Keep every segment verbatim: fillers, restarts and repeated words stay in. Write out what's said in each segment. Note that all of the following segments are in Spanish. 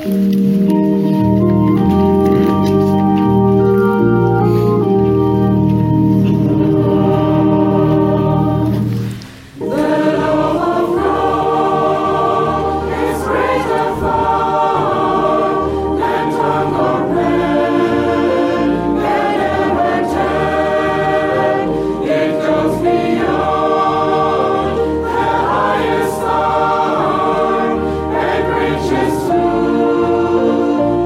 Reaches to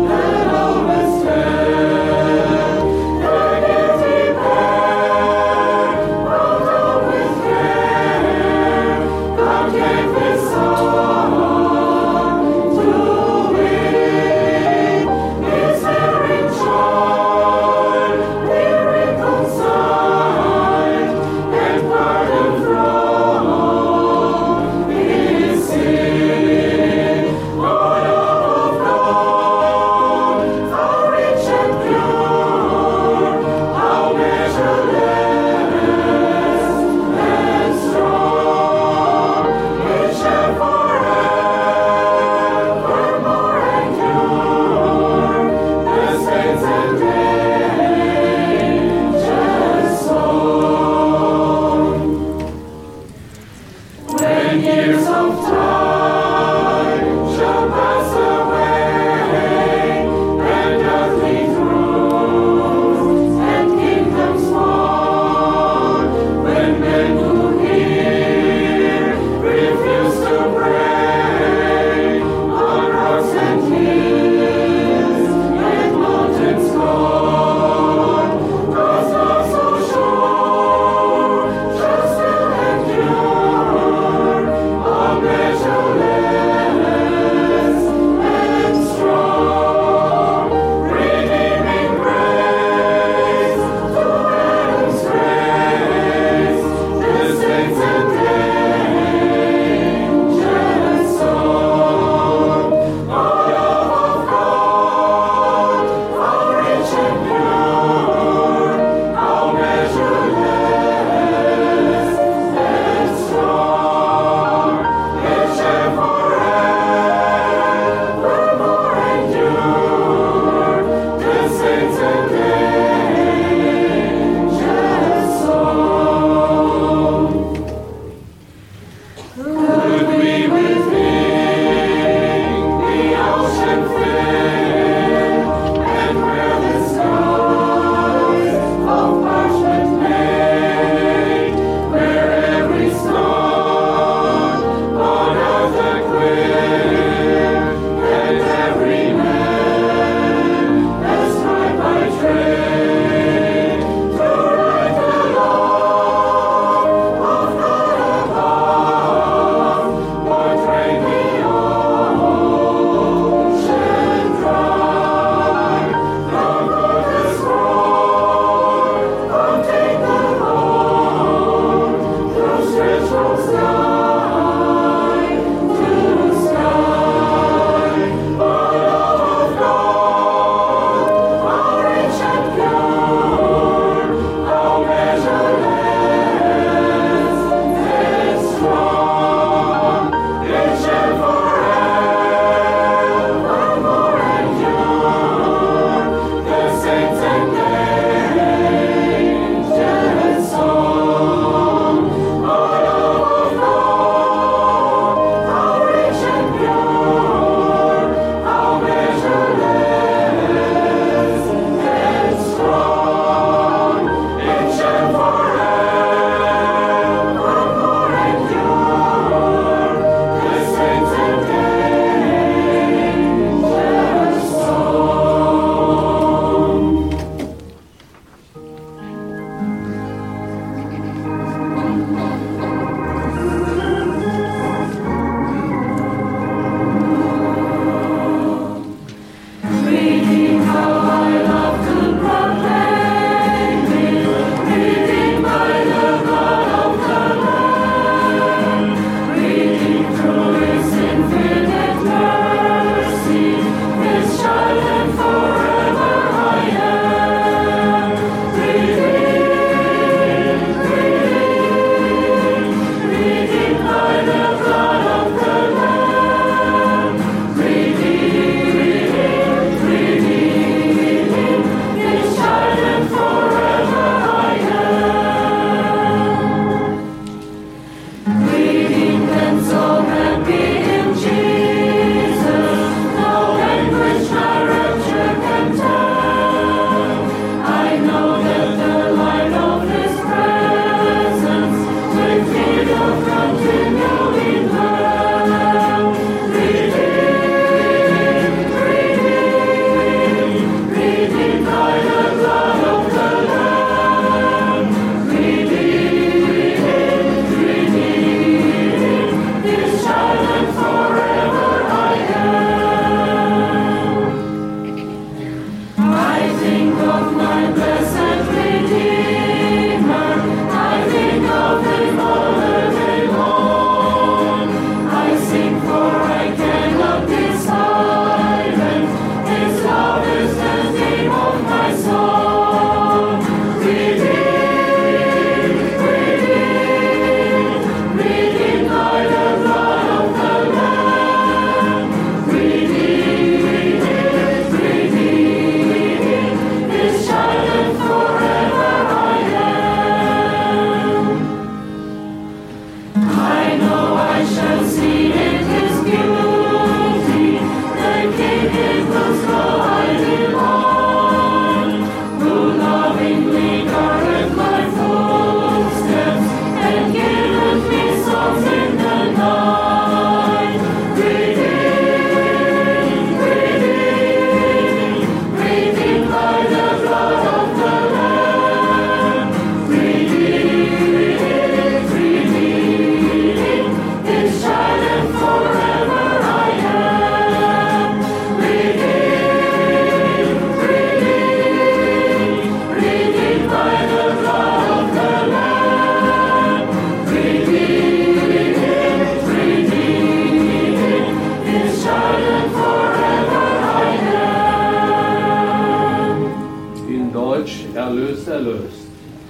erlöst.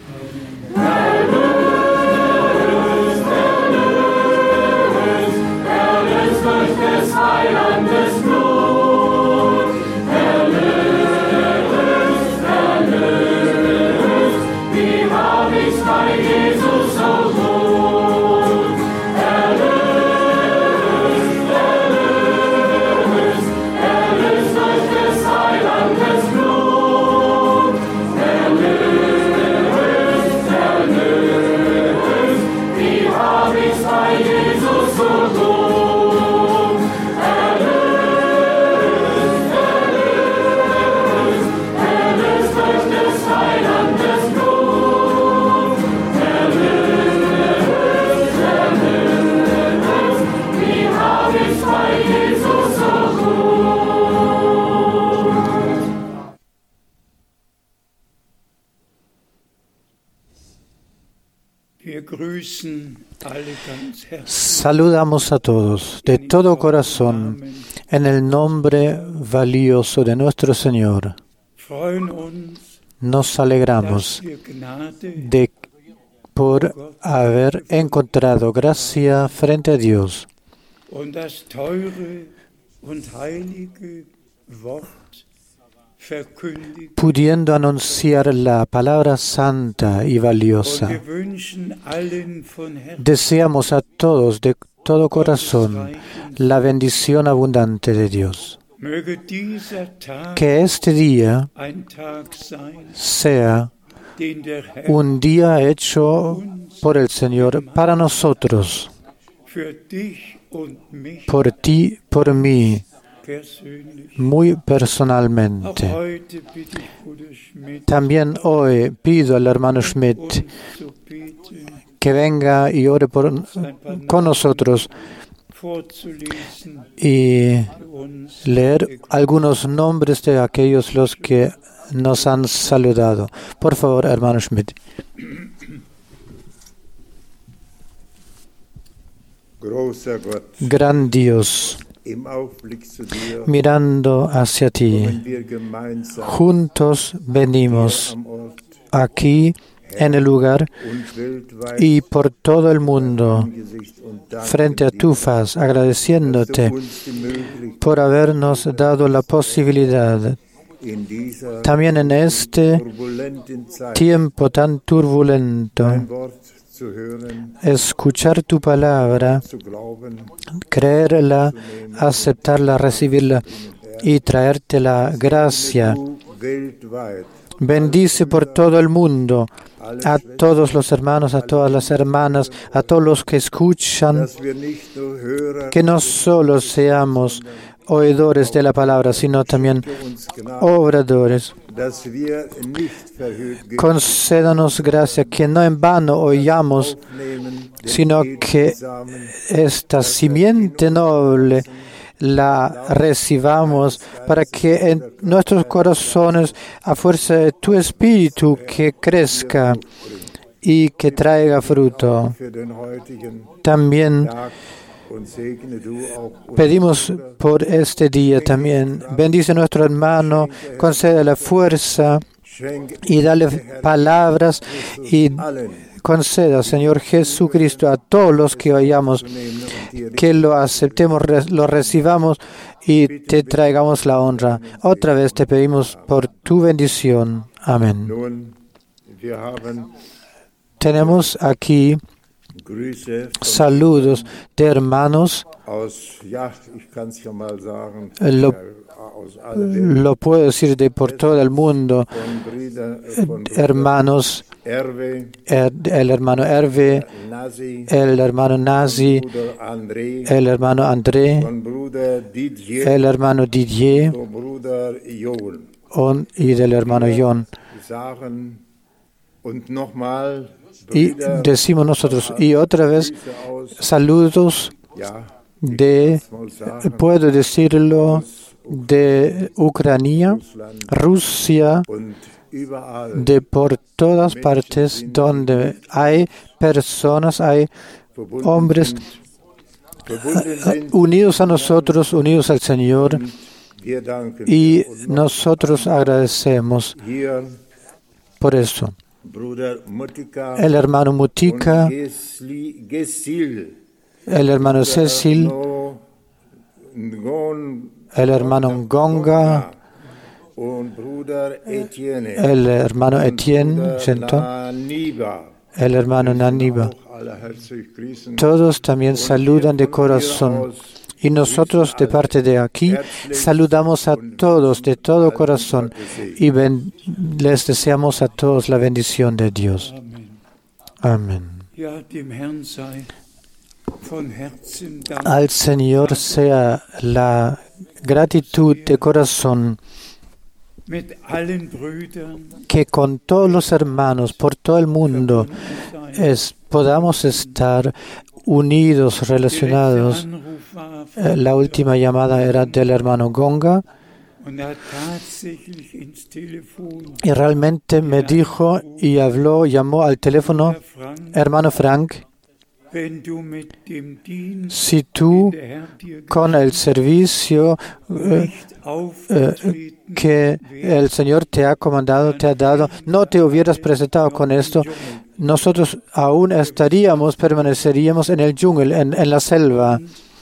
Erlöst, erlöst, erlöst durch des Heilandes Blut. Erlöst, erlöst, wie hab ich's bei Jesus so gut. Erlöst, erlöst, erlöst durch des Heilandes Blut. Erlöst, erlöst, wie hab ich's bei Jesus so gut. Erlöst, erlöst, erlöst durch des Heilandes Blut. Erlöst, erlöst, wie hab ich's bei Jesus so gut. Wir grüßen alle ganz herzlich. Saludamos a todos de todo corazón en el nombre valioso de nuestro Señor. Freuen uns, Nos dass alegramos wir Gnade de por haber encontrado gracia frente a Dios und das teure und heilige Wort verkündigen. pudiendo anunciar la palabra santa y Und valiosa. wir wünschen allen von Herzen Deseamos a todos de todo corazón la bendición abundante de Dios. möge dieser Tag Que este día ein Tag sein, sea den der Herr un día hecho por el Señor para nosotros, für dich und mich por ti, por mí, persönlich. muy Auch personalmente. heute bitte ich Bruder Schmidt, También hoy pido al hermano Schmidt uns zu beten, que venga y ore por, con nosotros vorzulesen y für uns. leer algunos nombres de aquellos los que nos han saludado. Por favor, hermano Schmidt. Großer Gott, Gran Dios, im Aufblick zu dir mirando hacia ti, kommen wir gemeinsam juntos venimos am Ort aquí en el lugar und weltweit y por todo el mundo Angesicht und danken frente a dir, tu faz, dass du agradeciéndote uns die Möglichkeit por habernos dado la posibilidad in dieser también en este turbulenten Zeit tiempo tan turbulento dein Wort zu hören, escuchar tu palabra, zu glauben, creerla, aceptarla, recibirla y traerte la gracia. du weltweit Bendice por todo el mundo a todos los hermanos, a todas las hermanas, a todos los que escuchan, dass wir nicht nur Hörer que no solo seamos oidores de la palabra, sino también uns Gnade, obradores. dass wir nicht verhüllt Concédanos gracia, que no en vano oigamos, aufnehmen, den sino que Samen esta simiente noble la recibamos para que en nuestros corazones, a fuerza de tu espíritu, que crezca y que traiga fruto. für den heutigen También Tag und segne du auch uns. pedimos por este día también. Bendice a nuestro hermano, concede la fuerza Schenke y dale palabras y allen conceda, Señor Jesucristo, a todos los que oyamos, que lo aceptemos, re- lo recibamos y te traigamos la honra. Otra vez te pedimos por tu bendición. Amén. Nun, wir haben Tenemos aquí Grüße von, saludos de hermanos, aus, ja, ich kann es ja mal sagen, Lo- äh, aus aller Welt, lo puedo decir de por todo el mundo, von Brüder, äh, von Bruder hermanos, Erwe, er- el hermano Herve, Nasi, el hermano Nazi, Bruder André, el hermano André, von Bruder Didier, el hermano Didier von Bruder Joel. on- y del hermano John. Sagen und nochmal Y Brüder, decimos nosotros, y otra vez, Grüße aus, saludos ja, de, mal sagen, puedo decirlo, de Ucrania, Russland Rusia, und überall de por todas partes donde hay personas, hay verbunden hombres sind, verbunden sind. unidos a nosotros, unidos al Señor, Wir danken y dir und nosotros agradecemos hier por eso. Bruder Mutika el hermano Mutika, und Gesli- Gesil, el hermano Cecil, No- Ngon- el hermano Ngonga, und Bruder Etienne, el hermano und Etienne, Bruder Genton, Naniba. el hermano Naniba. Auch alle herzlich grüßen. Todos también Und saludan de wir von hier corazón. aus Y nosotros de parte de aquí saludamos a todos de todo corazón y ben- les deseamos a todos la bendición de Dios. Amen. Amén. Ja, dem Herrn sei von Herzen Dank. Al Señor sea la gratitud de corazón Mit allen Brüdern que con todos los hermanos por todo el mundo verbunden sein. es, podamos estar unidos, Der letzte relacionados. Anruf war Eh, von La última llamada era del hermano Gonga und er hat tatsächlich ins Telefon y realmente me dijo y habló, llamó al teléfono, Herr Frank, hermano Frank, wenn du mit dem Dienst, si tú den der Herr dir con el servicio eh, nicht aufgetreten que el Señor te ha comandado, te ha dado, no te hubieras presentado con esto, nosotros aún estaríamos, permaneceríamos en el jungle, en, en la selva.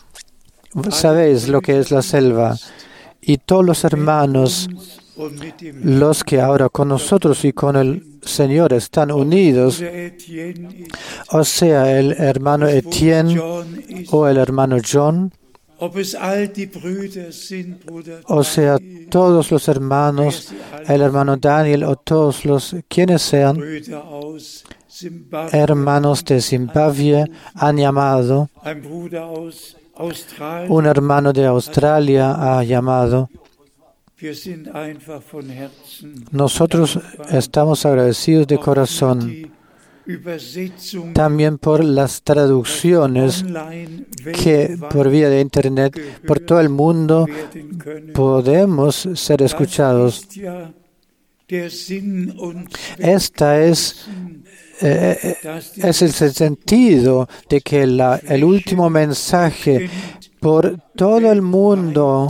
Sabéis lo que es la selva. Y todos los hermanos, und mit dem los que ahora con nosotros y con el Señor están unidos, Bruder Etienne ist, o sea, el hermano Etienne John ist, o el hermano John, ob es all die Brüder sind, Bruder o sea, Daniel, todos los hermanos, el hermano Daniel o todos los quienes sean Brüder aus Zimbabwe, hermanos de Zimbabue, han llamado, ein Bruder aus Australien. un hermano de Australia ha llamado. Wir sind einfach von Herzen Nosotros dankbar, estamos agradecidos de auch für corazón die Übersetzung, también por las traducciones online que por vía de Internet por todo el mundo werden können. podemos ser Das escuchados. ist ja der Sinn und Esta es, eh, eh, dass die es el sentido de que la, el último mensaje por todo el mundo,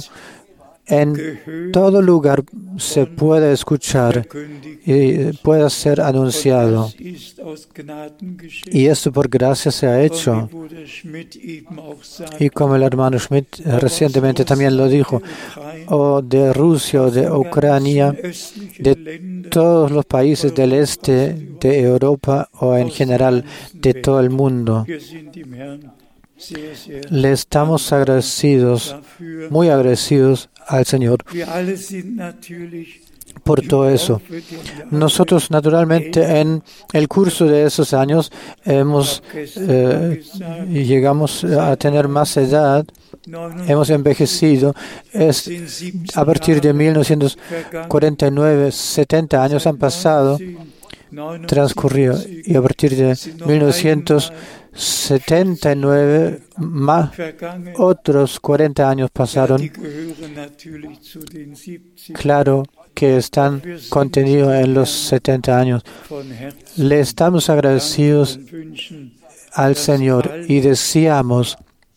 en todo lugar, se pueda escuchar verkündigt y pueda ser anunciado. Das ist aus Gnaden geschehen. Y esto por gracia se ha Und hecho. wie Bruder Schmidt eben auch sagte, Y como el hermano Schmidt eh, recientemente también lo dijo, Ukraine, o de Rusia o de Ucrania, östlichen de Länder, todos los países del este de Europa o en general de todo el mundo. wir sind dem Herrn sehr, sehr Le estamos agradecidos, dafür. muy agradecidos al Señor Wir alle sind natürlich por todo eso. im Laufe der Jahre Nosotros naturalmente en el curso de esos años hemos eh, y llegamos a tener más edad, hemos envejecido. Es a partir de mil novecientos cuarenta y nueve, setenta años han pasado, transcurrido, y a partir de mil novecientos setenta y nueve más otros cuarenta años pasaron. Die gehören natürlich zu den siebzig Claro que están contenidos en los setenta años. von Herzen Le estamos agradecidos und wünschen, al Señor y deseamos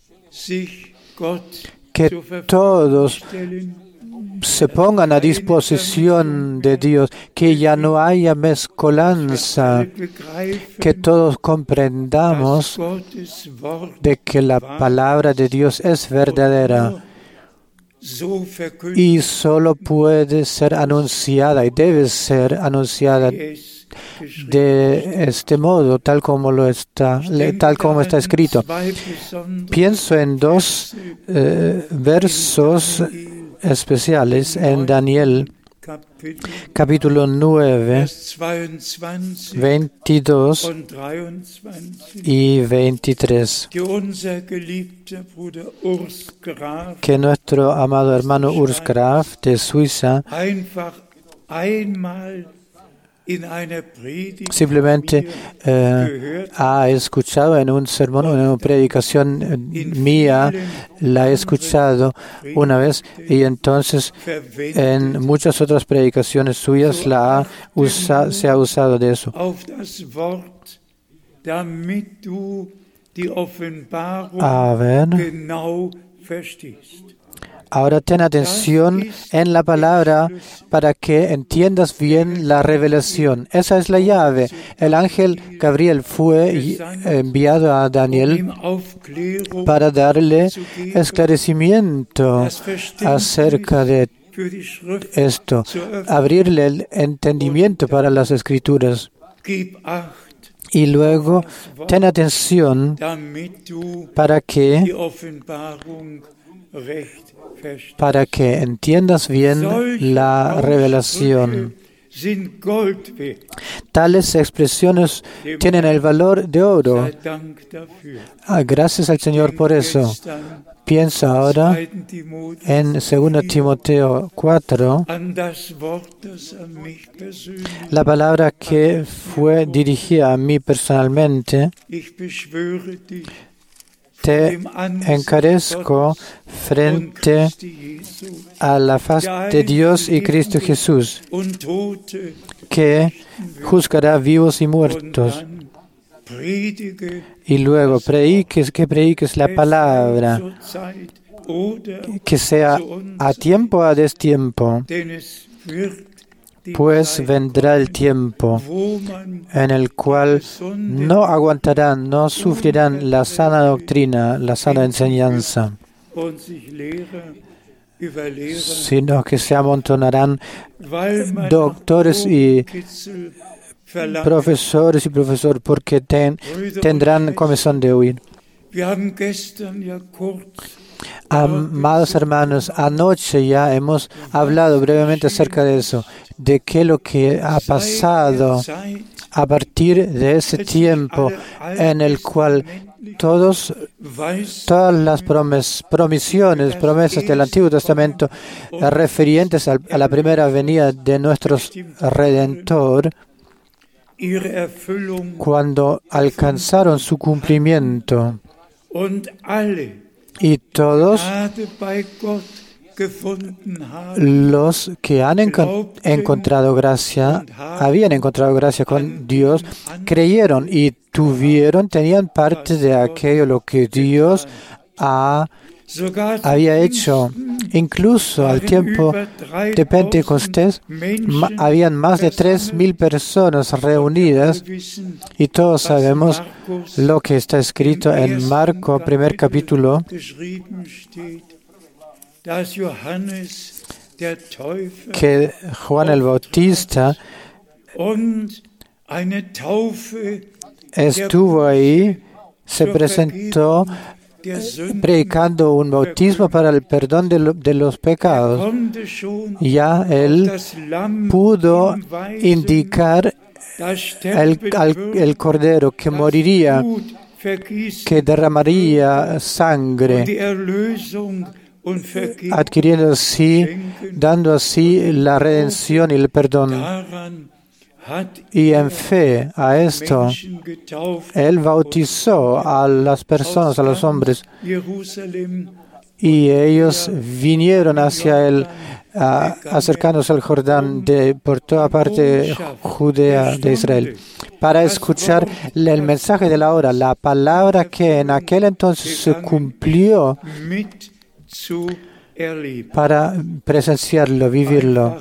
sich Gott que zur Verfügung todos stellen, se pongan a disposición de Dios, que ya no haya mezcolanza, begreifen, que todos dass comprendamos Gottes Wort de que la palabra de Dios es verdadera so verkündigt y solo puede ser anunciada y debe ser anunciada es geschrieben. de este modo, tal como lo está, le- tal como está escrito. Zwei besondere Pienso en dos eh, versos especiales en Daniel, Kapitel, capítulo nueve, Vers zweiundzwanzig veintidós und dreiundzwanzig, y veintitrés, die unser geliebter Bruder Urs Graf que nuestro amado hermano Urs Graf de Suiza einfach einmal in einer Predigt simplemente von mir eh, gehört ha escuchado en un sermón, en una predicación eh, mía, la he escuchado una vez y entonces verwendet, en muchas otras predicaciones suyas la ha usa- se ha usado de eso. auf das Wort, damit du die Offenbarung A ver, genau verstehst. Ahora ten atención en la palabra para que entiendas bien la revelación. Esa es la llave. El ángel Gabriel fue enviado a Daniel para darle esclarecimiento acerca de esto, abrirle el entendimiento para las Escrituras. Y luego, ten atención para que, para que entiendas bien la revelación. Tales expresiones tienen el valor de oro. Ah, gracias al Señor por eso. Piensa ahora en segundo Timoteo cuatro, la palabra que fue dirigida a mí personalmente. Te encarezco frente a la faz de Dios y Cristo Jesús, que juzgará vivos y muertos. Y luego prediques, que prediques la palabra, que sea a tiempo o a destiempo, pues vendrá el tiempo en el cual no aguantarán, no sufrirán la sana doctrina, la sana enseñanza, sino que se amontonarán doctores y profesores y profesores, porque ten, tendrán comezón de huir. Amados hermanos, anoche ya hemos hablado brevemente acerca de eso, de qué lo que ha pasado a partir de ese tiempo en el cual todos, todas las promes, promisiones, promesas del Antiguo Testamento referientes a, a la primera venida de nuestro Redentor, cuando alcanzaron su cumplimiento, y todos los que han encont- encontrado gracia, habían encontrado gracia con Dios, creyeron y tuvieron, tenían parte de aquello lo que Dios ha, había hecho. Incluso al tiempo de Pentecostés, ma, habían más de tres mil personas reunidas, y todos sabemos lo que está escrito en Marco, primer capítulo, que Juan el Bautista estuvo ahí, se presentó predicando un bautismo para el perdón de, lo, de los pecados. Ya él pudo indicar el, al, el cordero que moriría, que derramaría sangre, adquiriendo así, dando así la redención y el perdón. Y en fe a esto, Él bautizó a las personas, a los hombres, y ellos vinieron hacia Él, uh, acercándose al Jordán de, por toda parte de Judea, de Israel, para escuchar el mensaje de la hora, la palabra que en aquel entonces se cumplió, para presenciarlo, vivirlo.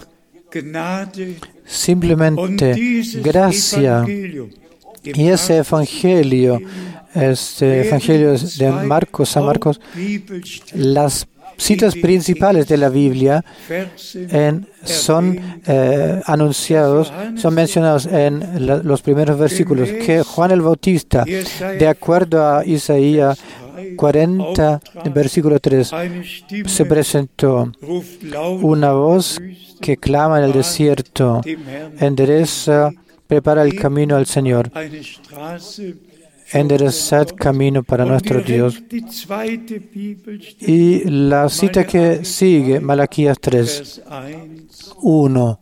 Simplemente gracia. Y ese evangelio, este evangelio de Marcos, San Marcos, las citas principales de la Biblia en, son eh, anunciados, son mencionados en la, los primeros versículos, que Juan el Bautista, de acuerdo a Isaías cuarenta, versículo tres, se presentó una voz que clama en el desierto, endereza, prepara el camino al Señor, enderezad camino para nuestro Dios. Y la cita que sigue, Malaquías tres, uno.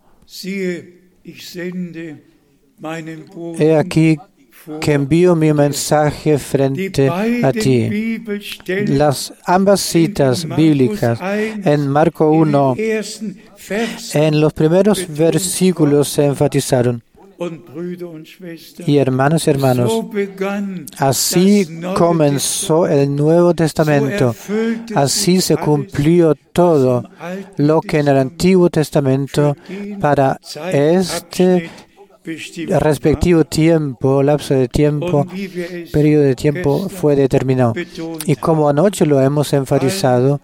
He aquí que envío mi mensaje frente a ti. Las ambas citas bíblicas en Marco uno, en los primeros versículos se enfatizaron. Y hermanos y hermanos, así comenzó el Nuevo Testamento. Así se cumplió todo lo que en el Antiguo Testamento para este respectivo tiempo, lapso de tiempo, periodo de tiempo fue determinado. Y como anoche lo hemos enfatizado,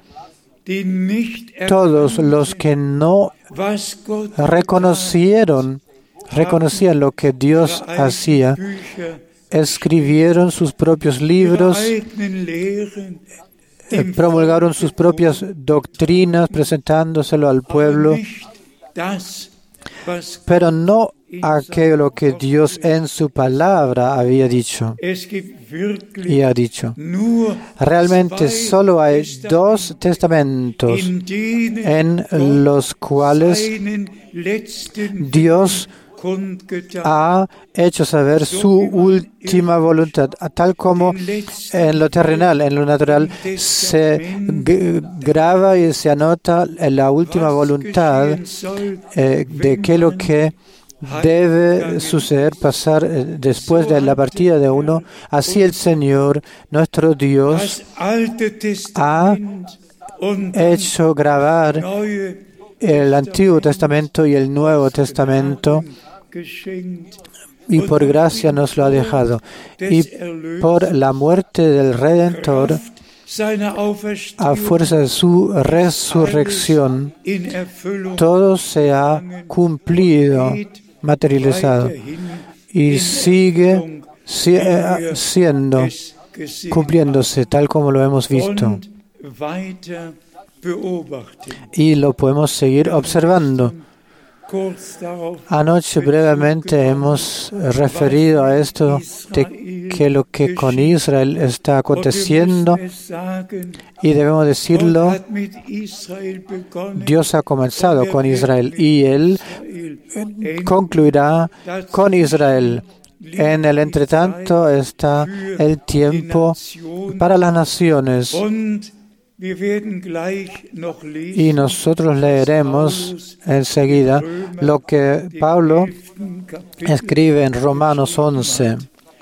todos los que no reconocieron reconocían lo que Dios hacía, escribieron sus propios libros, promulgaron sus propias doctrinas, presentándoselo al pueblo, pero no aquello que Dios en su palabra había dicho y ha dicho. Realmente solo hay dos testamentos en los cuales Dios ha hecho saber su última voluntad, tal como en lo terrenal, en lo natural, se graba y se anota la última voluntad eh, de qué lo que debe suceder, pasar eh, después de la partida de uno. Así el Señor, nuestro Dios, ha hecho grabar el Antiguo Testamento y el Nuevo Testamento, y por gracia nos lo ha dejado. Y por la muerte del Redentor, a fuerza de su resurrección, todo se ha cumplido, materializado, y sigue si, eh, siendo, cumpliéndose tal como lo hemos visto. Y lo podemos seguir observando. Anoche brevemente hemos referido a esto de que lo que con Israel está aconteciendo, y debemos decirlo, Dios ha comenzado con Israel y Él concluirá con Israel. En el entretanto está el tiempo para las naciones. Y nosotros leeremos enseguida lo que Pablo escribe en Romanos once.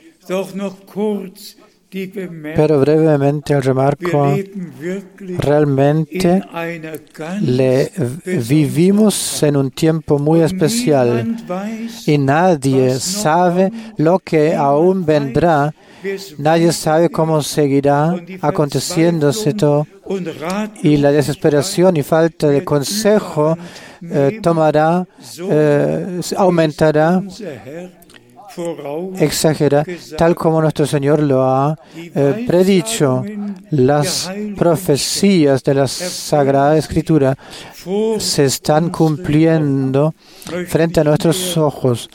Pero brevemente remarco, realmente le vivimos en un tiempo muy especial y nadie sabe lo que aún vendrá. Nadie sabe cómo seguirá aconteciéndose todo, y la desesperación y falta de consejo eh, tomará, eh, aumentará, exagera, tal como nuestro Señor lo ha eh, predicho. Las profecías de la Sagrada Escritura se están cumpliendo frente a nuestros ojos.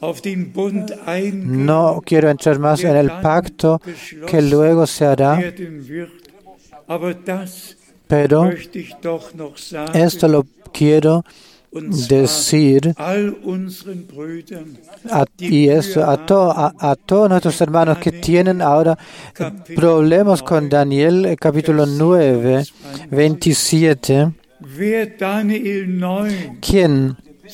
No quiero entrar más en el pacto que luego se hará, pero esto lo quiero decir a, y esto a, to, a, a todos nuestros hermanos que tienen ahora problemas con Daniel capítulo nueve, veintisiete. ¿Quién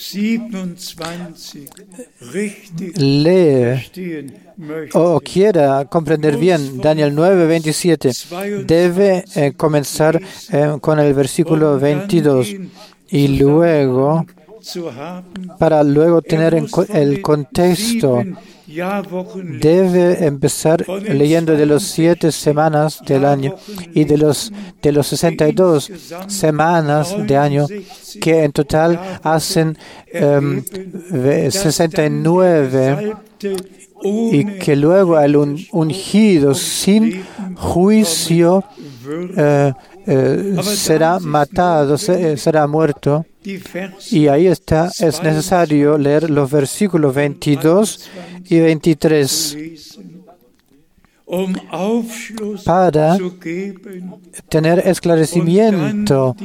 lee o quiera comprender bien Daniel nueve, veintisiete, debe eh, comenzar eh, con el versículo veintidós y luego, para luego tener en co- el contexto, debe empezar leyendo de los siete semanas del año y de los de los sesenta y dos semanas de año, que en total hacen um, sesenta y nueve, y que luego el un, ungido sin juicio uh, uh, será matado, se, será muerto. Y ahí está, es necesario leer los versículos veintidós y veintitrés para tener esclarecimiento,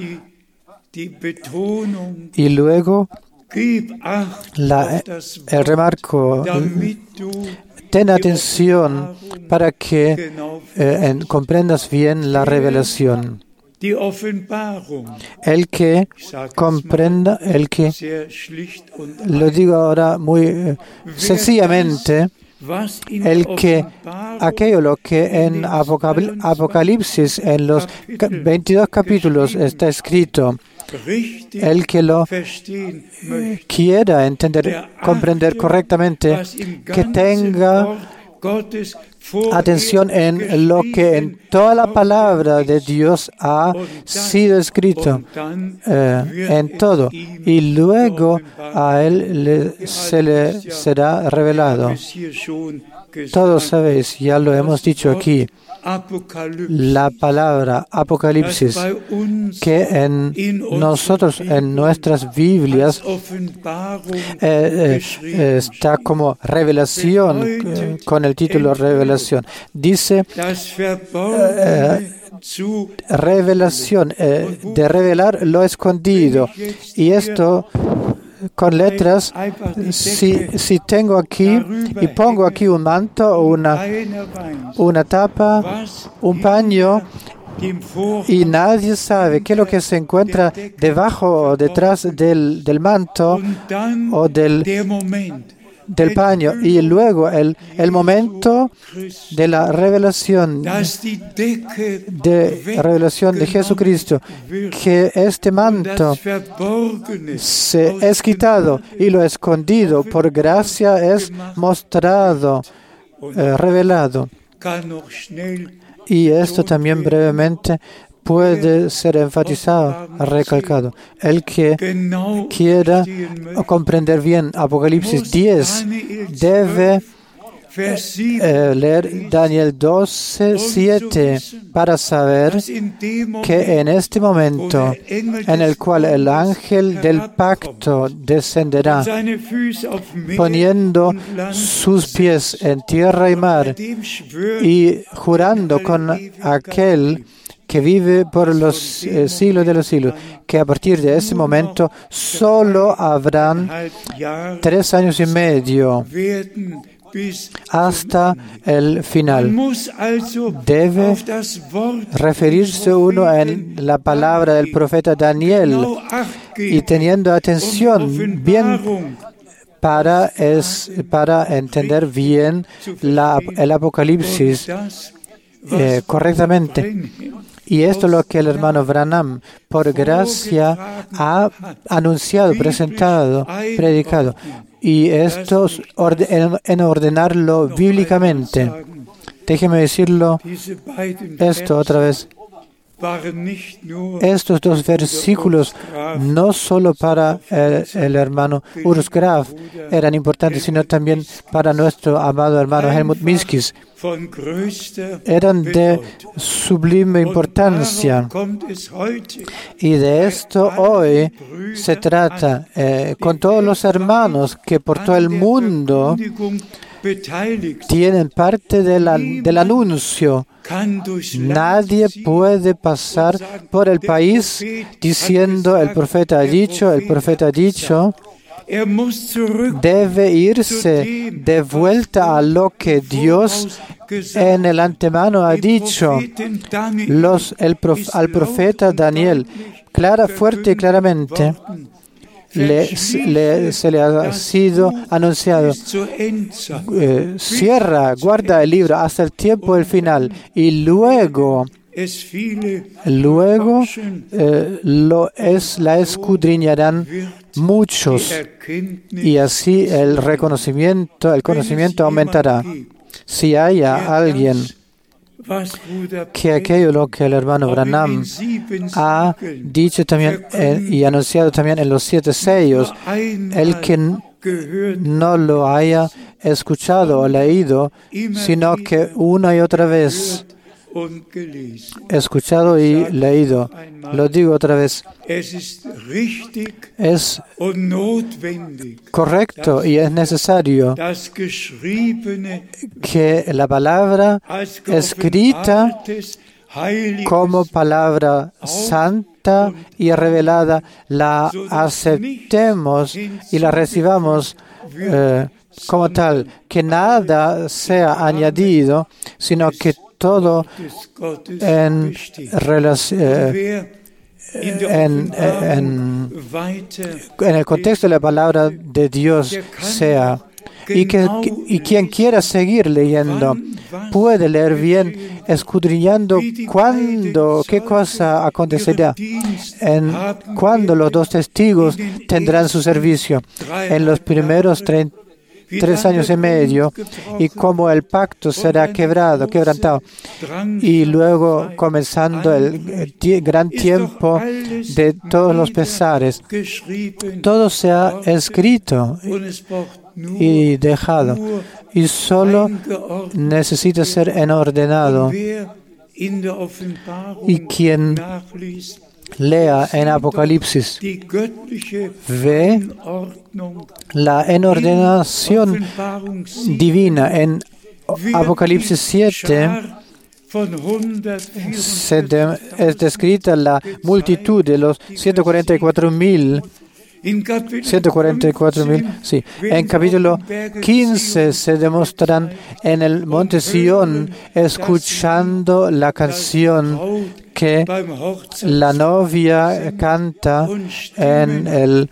y luego la, el remarco: ten atención para que eh, en, comprendas bien la revelación. Die Offenbarung, El que comprenda, el que, sehr schlicht und lo digo ahora muy eh, sencillamente, was in el que Offenbarung aquello lo que en Apocal- Apocalipsis, en los ca- veintidós capítulos está escrito, richtig el que lo verstehen möchte, quiera entender, comprender correctamente, was im que ganzen tenga Wort Gottes vorher atención en lo que en toda la palabra de Dios ha sido escrito, und dann eh, wird en es todo, ihm y luego geoffenbart. a él le- se le será revelado. Es hier schon gesagt, Todos sabéis, ya lo hemos dicho aquí, Apokalypse, la palabra das Apocalipsis, bei uns que en nosotros, en nuestras Biblias, als Offenbarung eh, eh, geschrieben eh, está como revelación, eh, con el título revelación. Dice das Verborgene zu revelación, eh, de revelar lo escondido. Y esto con letras, si, si tengo aquí y pongo aquí un manto o una, einer weiß, una tapa, was un paño, dem Vorhang y nadie sabe qué es lo que se encuentra debajo o detrás del, del manto und dann o del, der Moment del paño, y luego el, el momento de la revelación, dass die Decke de revelación de Jesucristo, que este manto das Verborgene se es quitado y lo escondido por gracia es mostrado, eh, revelado. kann noch schnell Y esto también brevemente puede ser enfatizado, recalcado. El que genau quiera verstehen möchte, comprender bien Apocalipsis diez debe Vers sieben, eh, leer Daniel doce, siete para saber dass in dem Moment, que en este momento en el cual el ángel del pacto descenderá seine Füße auf Meer poniendo und Land sus pies en tierra y mar dem schwört y jurando con aquel que vive por los eh, siglos de los siglos, que a partir de ese momento solo habrán halb Jahr tres años y medio werden bis hasta el man final. muss also Debe auf das Wort referirse uno en la palabra del profeta Daniel genau Acht y geben teniendo und atención bien Offenbarung para, es, para entender bien la, el Apocalipsis das, was eh, correctamente. drin Y esto es lo que el hermano Branham, por gracia, ha anunciado, presentado, predicado. Y esto es orde- en, en ordenarlo bíblicamente. Déjeme decirlo diese beiden esto otra vez. waren nicht nur Estos dos versículos, no solo para el, el hermano Urs Graf eran importantes, sino también para nuestro amado hermano Helmut Miskis. von größter Eran de sublime importancia. Darum kommt es heute Y de esto hoy se trata eh, con todos los hermanos que por todo el mundo Verkündigung beteiligt tienen parte de la- del anuncio. kann durchs Land Nadie puede pasar por el país diciendo el profeta ha dicho, el profeta ha dicho. er muss zurück Debe irse de vuelta a lo que Dios en el antemano ha dicho. Los, el prof- al profeta Daniel, clara, fuerte y claramente, le, le- se le ha sido anunciado. eh, cierra, guarda el libro hasta el tiempo del final. Y luego, luego eh, lo es, la escudriñarán muchos. Y así el reconocimiento, el conocimiento aumentará. Si haya alguien que aquello lo que el hermano Branham ha dicho también eh, y anunciado también en los siete sellos, el que n- no lo haya escuchado o leído, sino que una y otra vez escuchado y leído. Lo digo otra vez. Es correcto y es necesario que la palabra escrita como palabra santa y revelada la aceptemos y la recibamos eh, como tal, que nada sea añadido, sino que todo des Gottes en, besteht. relación, eh, Wer in der en, Offenbarung en, weiter en el contexto de la palabra de Dios sea. Y, que, y quien quiera seguir leyendo puede leer bien, escudriñando cuándo, qué cosa acontecerá, en cuándo los dos testigos tendrán su servicio en los primeros treinta tres años y medio, y cómo el pacto será quebrado, quebrantado, y luego comenzando el tie- gran tiempo de todos los pesares. Todo se ha escrito y dejado, y solo necesita ser en ordenado. Y quien lea en Apocalipsis ve la enordenación divina. En Apocalipsis siete se de, es descrita la multitud de los ciento cuarenta y cuatro mil. ciento cuarenta y cuatro mil, sí. En capítulo quince se demuestran en el monte Sión escuchando la canción que la novia canta en, el,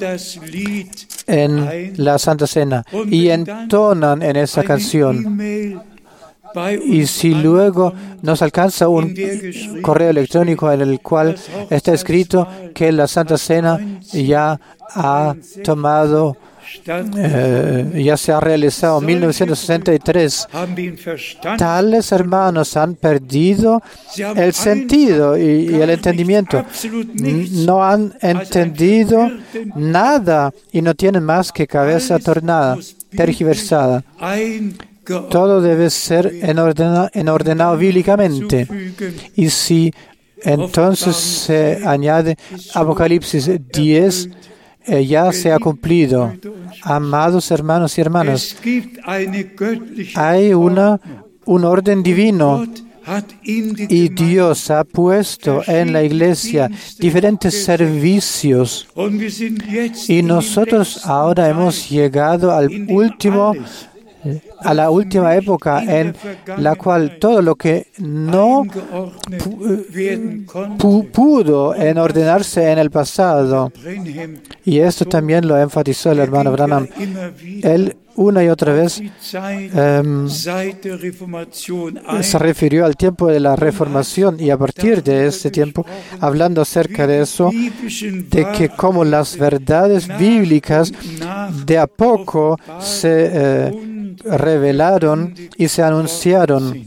en la Santa Cena y entonan en esa canción. Y si luego nos alcanza un correo electrónico en el cual está escrito que la Santa Cena ya ha tomado, eh, ya se ha realizado en mil novecientos sesenta y tres, tales hermanos han perdido el sentido y, y el entendimiento. No han entendido nada y no tienen más que cabeza tornada, tergiversada. Todo debe ser en, ordena, en ordenado bíblicamente. Y si entonces se añade Apocalipsis diez, eh, ya se ha cumplido. Amados hermanos y hermanas, hay una, un orden divino y Dios ha puesto en la iglesia diferentes servicios. Y nosotros ahora hemos llegado al último a la última época en la cual todo lo que no pu- pudo en ordenarse en el pasado, y esto también lo enfatizó el hermano Branham, él una y otra vez um, se refirió al tiempo de la Reformación, y a partir de este tiempo, hablando acerca de eso, de que como las verdades bíblicas de a poco se eh, revelaron y se anunciaron.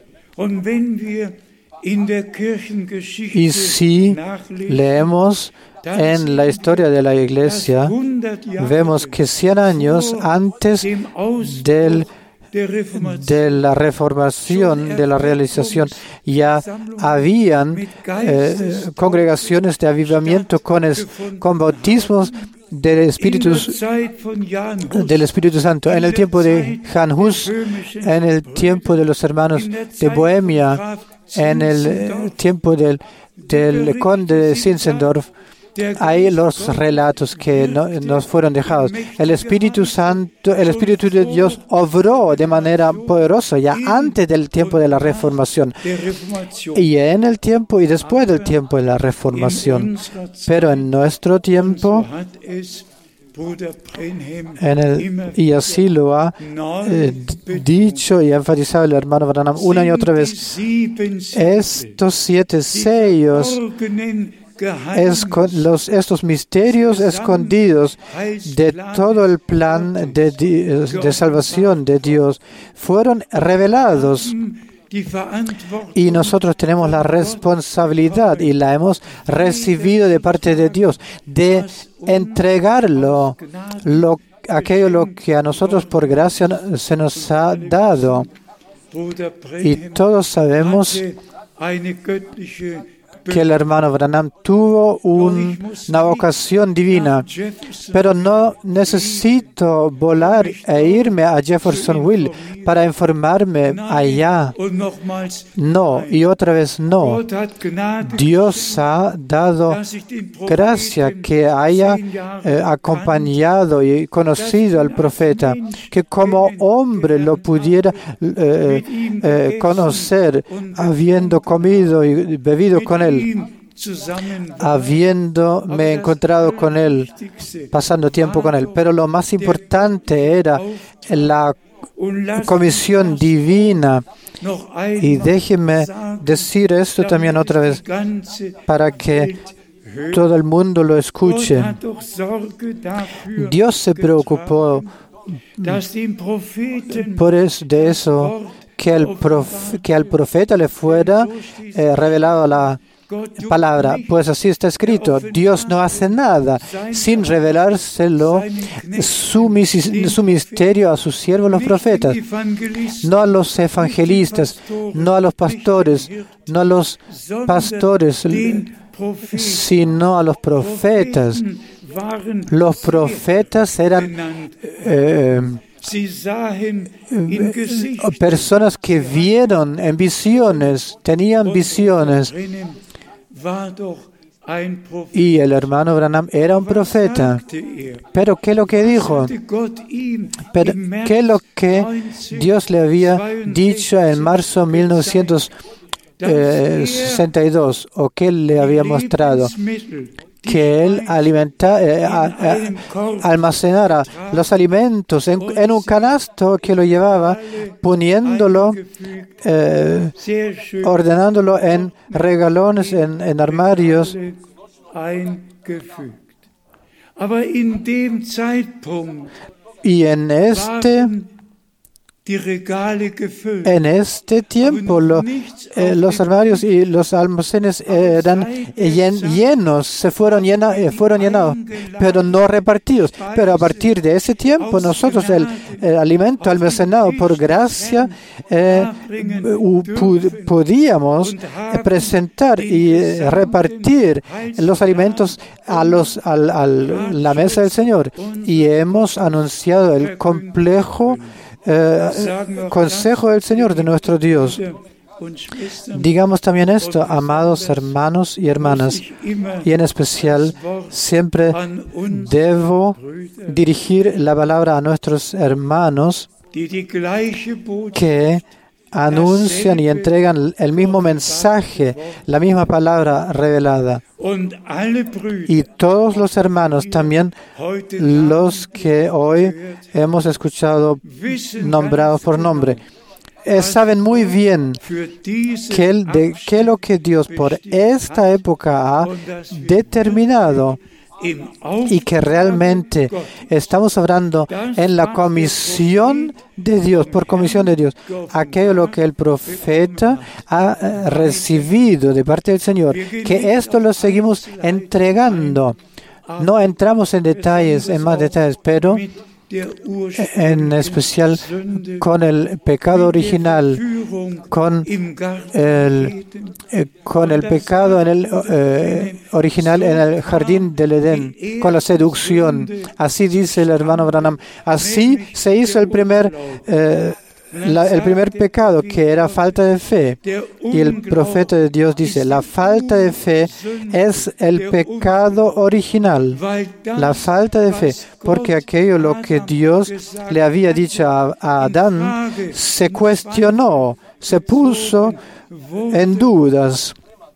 Y si leemos en la historia de la Iglesia, vemos que cien años antes del de la reformación, de la realización, ya habían eh, congregaciones de avivamiento con, es, con bautismos del Espíritu, del Espíritu Santo. En el tiempo de Jan Hus, en el tiempo de los hermanos de Bohemia, en el tiempo del, del conde de Zinzendorf, hay los relatos que no, nos fueron dejados. El Espíritu Santo, el Espíritu de Dios obró de manera poderosa ya antes del tiempo de la Reformación y en el tiempo y después del tiempo de la Reformación. Pero en nuestro tiempo, en el, y así lo ha eh, dicho y enfatizado el hermano Branham una y otra vez, estos siete sellos, Esco, los, estos misterios escondidos de todo el plan de, de, de salvación de Dios fueron revelados, y nosotros tenemos la responsabilidad y la hemos recibido de parte de Dios de entregarlo, lo, aquello lo que a nosotros por gracia se nos ha dado. Y todos sabemos que el hermano Branham tuvo un, una vocación divina, pero no necesito volar e irme a Jeffersonville para informarme allá. No, y otra vez no. Dios ha dado gracia que haya eh, acompañado y conocido al profeta, que como hombre lo pudiera eh, eh, conocer, habiendo comido y bebido con él, habiéndome encontrado con él, pasando tiempo con él. Pero lo más importante era la comisión divina. Y déjenme decir esto también otra vez, para que todo el mundo lo escuche. Dios se preocupó por eso, de eso, que, el prof, que al profeta le fuera eh, revelado la palabra, pues así está escrito: Dios no hace nada sin revelárselo su, su misterio a sus siervos los profetas, no a los evangelistas, no a los pastores, no a los pastores, sino a los profetas. Los profetas eran eh, personas que vieron en visiones, tenían visiones. Y el hermano Branham era un profeta. Pero ¿qué es lo que dijo? Pero, ¿qué es lo que Dios le había dicho en marzo de mil novecientos sesenta y dos? ¿O qué le había mostrado? Que él alimenta, eh, a, a, almacenara los alimentos en, en un canasto que lo llevaba, poniéndolo, eh, ordenándolo en regalones, en, en armarios. Y en este En este tiempo lo, eh, los armarios y los almacenes eran llen, llenos, se fueron, llena, eh, fueron llenados, pero no repartidos. Pero a partir de ese tiempo nosotros el, el alimento almacenado por gracia eh, pu- podíamos presentar y eh, repartir los alimentos a, los, a, a la mesa del Señor. Y hemos anunciado el complejo Eh, consejo del Señor, de nuestro Dios. Digamos también esto, amados hermanos y hermanas, y en especial siempre debo dirigir la palabra a nuestros hermanos que anuncian y entregan el mismo mensaje, la misma palabra revelada. Y todos los hermanos, también los que hoy hemos escuchado nombrados por nombre, eh, saben muy bien que, el de, que lo que Dios por esta época ha determinado y que realmente estamos hablando en la comisión de Dios, por comisión de Dios, aquello lo que el profeta ha recibido de parte del Señor, que esto lo seguimos entregando. No entramos en detalles, en más detalles, pero en especial con el pecado original, con el, eh, con el pecado en el, eh, original en el jardín del Edén, con la seducción. Así dice el hermano Branham. Así se hizo el primer eh, La, el primer pecado, que era falta de fe. Y el profeta de Dios dice, la falta de fe es el pecado original. La falta de fe, porque aquello lo que Dios le había dicho a, a Adán se cuestionó, se puso en dudas.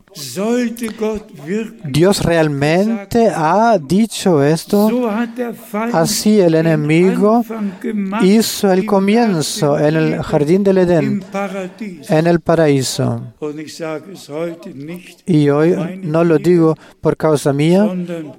¿Dios realmente ha dicho esto? Así el enemigo hizo el comienzo en el jardín del Edén, en el paraíso. Y hoy no lo digo por causa mía,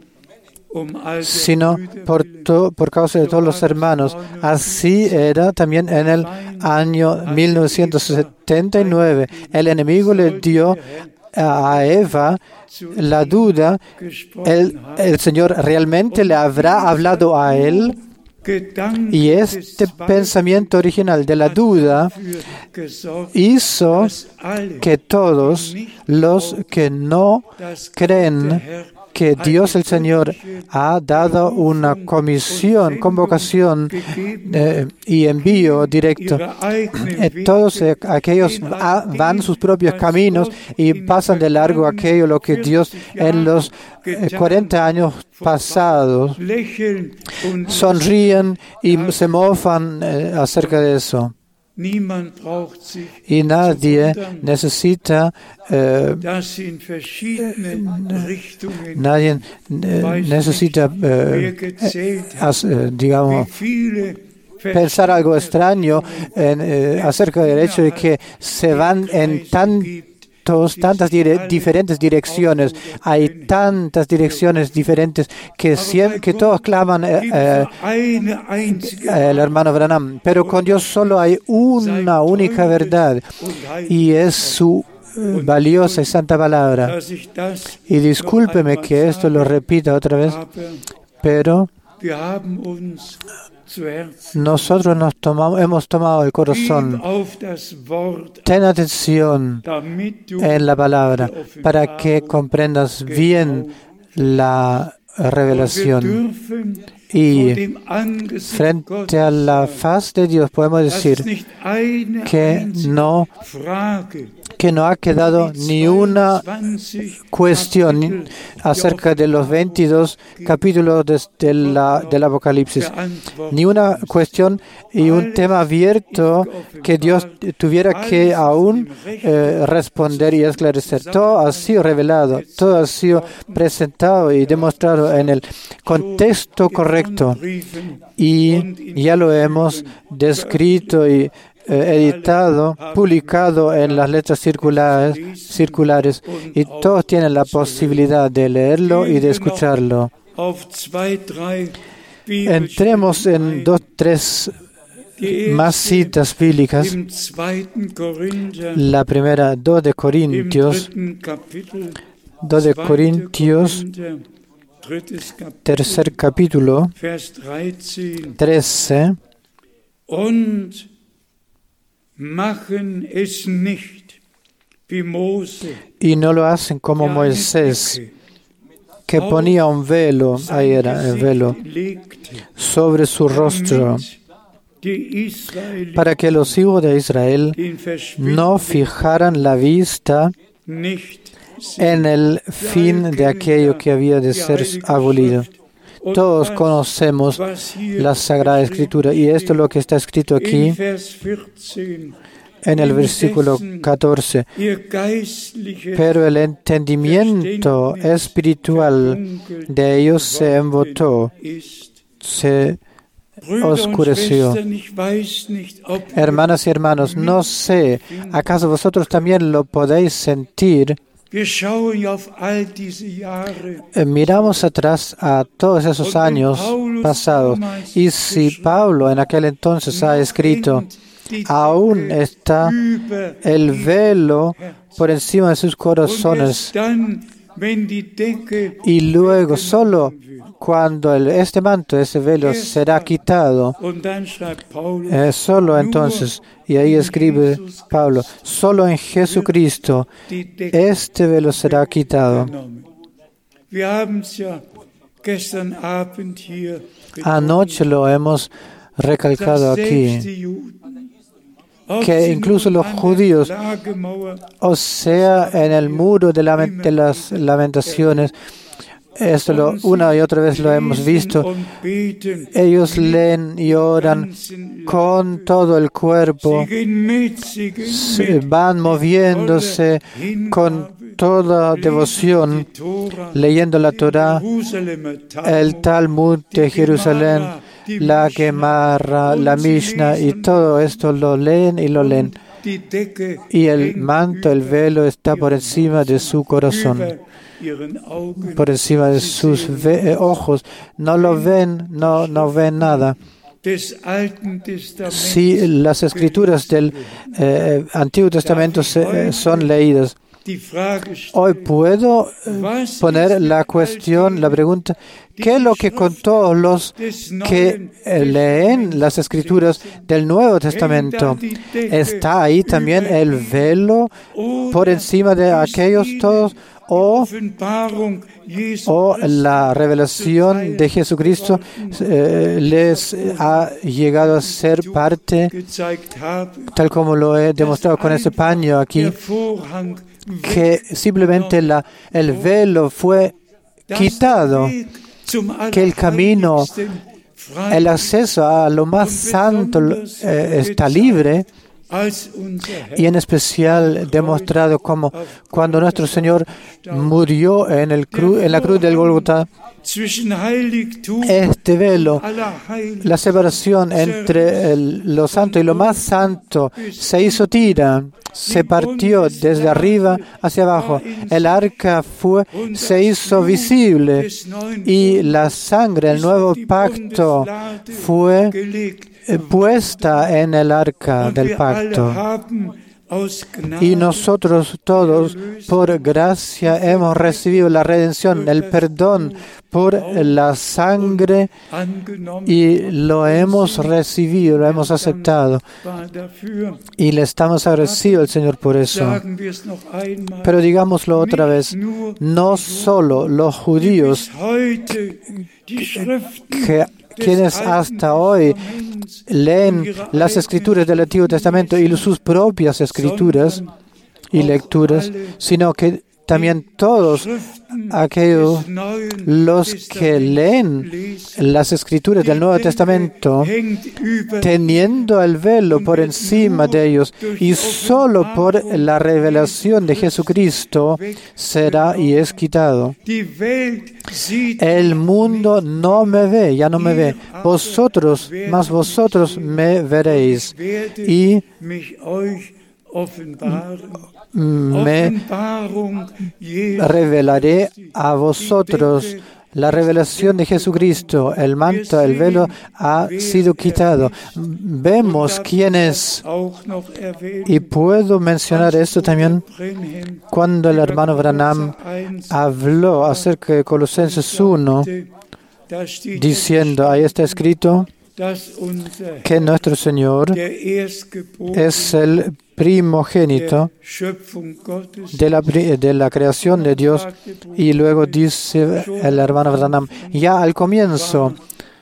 sino por, to, por causa de todos los hermanos. Así era también en el año mil novecientos setenta y nueve. El enemigo le dio a Eva la duda, ¿el, el Señor realmente le habrá hablado a él? Y este pensamiento original de la duda hizo que todos los que no creen que Dios el Señor ha dado una comisión, convocación eh, y envío directo. Eh, todos eh, aquellos va, van sus propios caminos y pasan de largo aquello lo que Dios en los eh, cuarenta años pasados sonríen y se mofan eh, acerca de eso. Y nadie necesita eh, nadie eh, necesita eh, eh, digamos pensar algo extraño en, eh, acerca del hecho de que se van en tantos, tantas dire- diferentes direcciones. Hay tantas direcciones diferentes que, siempre, que todos claman eh, eh, el hermano Branham. Pero con Dios solo hay una única verdad y es su eh, valiosa y santa palabra. Y discúlpeme que esto lo repita otra vez, pero nosotros nos tomamos, hemos tomado el corazón. Ten atención en la palabra para que comprendas bien la revelación. Y frente a la faz de Dios podemos decir que no, que no ha quedado ni una cuestión acerca de los veintidós capítulos de, de la, del Apocalipsis. Ni una cuestión y un tema abierto que Dios tuviera que aún eh, responder y esclarecer. Todo ha sido revelado, todo ha sido presentado y demostrado en el contexto correcto. Y ya lo hemos descrito y eh, editado, publicado en las letras circulares, circulares, y todos tienen la posibilidad de leerlo y de escucharlo. Entremos en dos, tres más citas bíblicas. La primera, dos de Corintios, dos de Corintios, tercer capítulo, trece. Y no lo hacen como Moisés, que ponía un velo, ahí era el velo, sobre su rostro, para que los hijos de Israel no fijaran la vista en el fin de aquello que había de ser abolido. Todos conocemos la Sagrada Escritura y esto es lo que está escrito aquí en el versículo catorce. Pero el entendimiento espiritual de ellos se embotó, se oscureció. Hermanas y hermanos, no sé, ¿acaso vosotros también lo podéis sentir? Miramos atrás a todos esos años pasados y si Pablo en aquel entonces ha escrito, aún está el velo por encima de sus corazones y luego solo cuando el, este manto, ese velo será quitado, eh, solo entonces, y ahí escribe Pablo, solo en Jesucristo este velo será quitado. Anoche lo hemos recalcado aquí, que incluso los judíos, o sea, en el muro de, la, de las lamentaciones, esto lo, una y otra vez lo hemos visto, ellos leen y oran con todo el cuerpo, se van moviéndose con toda devoción, leyendo la Torá, el Talmud de Jerusalén, la Gemara, la Mishnah, y todo esto lo leen y lo leen. Y el manto, el velo está por encima de su corazón, por encima de sus ve- ojos. No lo ven, no, no ven nada. Si las escrituras del eh, Antiguo Testamento se, eh, son leídas, Hoy puedo poner la cuestión, la pregunta, ¿qué es lo que con todos los que leen las escrituras del Nuevo Testamento? ¿Está ahí también el velo por encima de aquellos todos? O, o la revelación de Jesucristo eh, les ha llegado a ser parte, tal como lo he demostrado con ese paño aquí, que simplemente la, el velo fue quitado, que el camino, el acceso a lo más santo eh, está libre. Y en especial demostrado como cuando nuestro Señor murió en, el cru- en la cruz del Gólgota, este velo, la separación entre el, lo santo y lo más santo, se hizo tira, se partió desde arriba hacia abajo. El arca fue, se hizo visible y la sangre, el nuevo pacto, fue puesta en el arca del pacto. Y nosotros todos, por gracia, hemos recibido la redención, el perdón por la sangre, y lo hemos recibido, lo hemos aceptado. Y le estamos agradecidos al Señor por eso. Pero digámoslo otra vez, no solo los judíos que quienes hasta hoy leen las escrituras del Antiguo Testamento y sus propias escrituras y lecturas, sino que también todos aquellos los que leen las escrituras del Nuevo Testamento, teniendo el velo por encima de ellos y solo por la revelación de Jesucristo será y es quitado. El mundo no me ve, ya no me ve. Vosotros, más vosotros me veréis y me revelaré a vosotros. La revelación de Jesucristo, el manto, el velo ha sido quitado. Vemos quién es. Y puedo mencionar esto también cuando el hermano Branham habló acerca de Colosenses uno, diciendo, ahí está escrito, que nuestro Señor es el primogénito de la, de la creación de Dios. Y luego dice el hermano Branham, ya al comienzo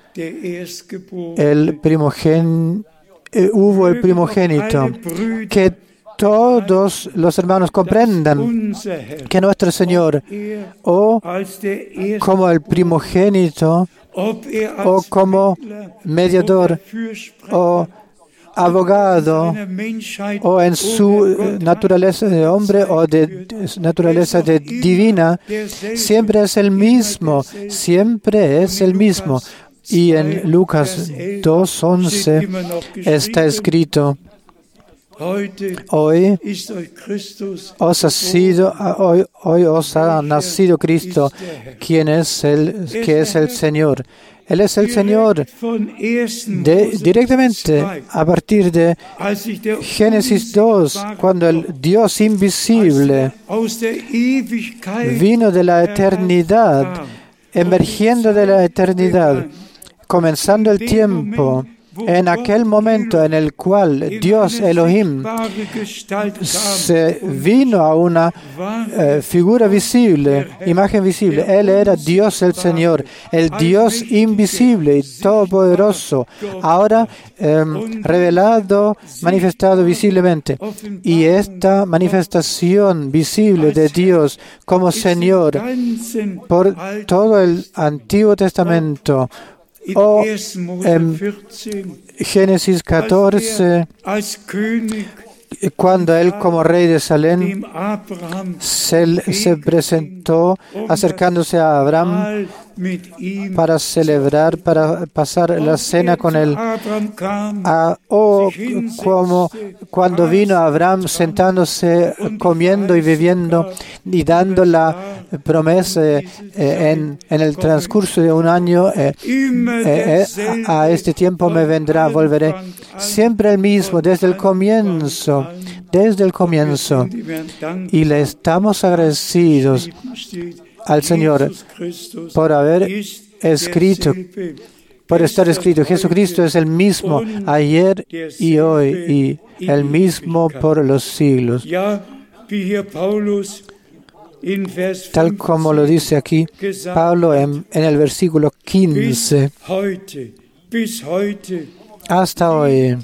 el primogén, eh, hubo el primogénito, que todos los hermanos comprendan que nuestro Señor, o como el primogénito, o como mediador, o abogado, o en su naturaleza de hombre o de naturaleza de divina, siempre es el mismo, siempre es el mismo. Y en Lucas dos once está escrito, Hoy os ha sido, hoy, hoy os ha nacido Cristo, quien es el, que es el Señor. Él es el Señor de, directamente a partir de Génesis dos, cuando el Dios invisible vino de la eternidad, emergiendo de la eternidad, comenzando el tiempo. En aquel momento en el cual Dios Elohim se vino a una eh, figura visible, imagen visible, Él era Dios el Señor, el Dios invisible y todopoderoso, ahora eh, revelado, manifestado visiblemente. Y esta manifestación visible de Dios como Señor por todo el Antiguo Testamento, o en Génesis catorce, cuando Él como rey de Salem se, se presentó acercándose a Abraham para celebrar, para pasar la cena con él. Ah, o como cuando vino Abraham sentándose, comiendo y bebiendo y dando la promesa eh, en, en el transcurso de un año, eh, eh, eh, a, a este tiempo me vendrá, volveré. Siempre el mismo, desde el comienzo, desde el comienzo. Y le estamos agradecidos al Señor por haber escrito, por estar escrito. Jesucristo es el mismo ayer y hoy y el mismo por los siglos. Tal como lo dice aquí Pablo en, en el versículo quince. Hasta hoy,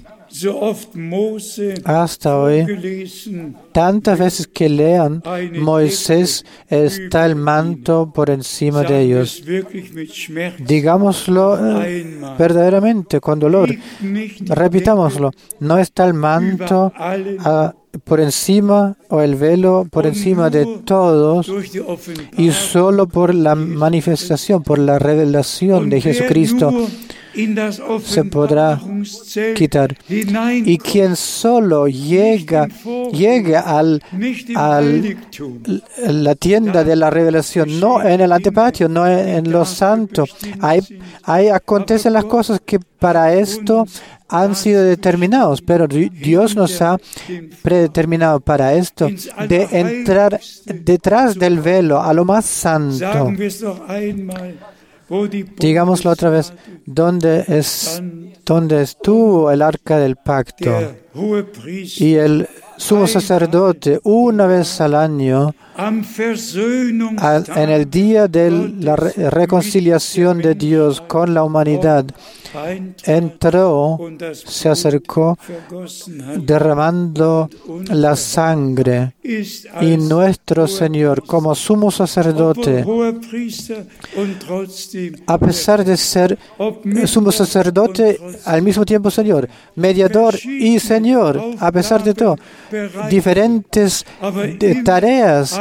hasta hoy, tantas veces que lean Moisés, está el manto por encima de ellos. Digámoslo eh, verdaderamente, con dolor. Repitámoslo. No está el manto ah, por encima o el velo por encima de todos y solo por la manifestación, por la revelación de Jesucristo se podrá quitar. Y quien solo llega, llega al, al la tienda de la revelación, no en el antepatio, no en lo santo. Ahí, ahí acontecen las cosas que para esto han sido determinados, pero Dios nos ha predeterminado para esto, de entrar detrás del velo a lo más santo. Digámoslo otra vez, ¿dónde, es, ¿dónde estuvo el arca del pacto? Y el sumo sacerdote, una vez al año, al, en el día de la re- reconciliación de Dios con la humanidad, entró, se acercó, derramando la sangre. Y nuestro Señor, como sumo sacerdote, a pesar de ser sumo sacerdote, al mismo tiempo Señor, mediador y Señor, a pesar de todo, diferentes de tareas,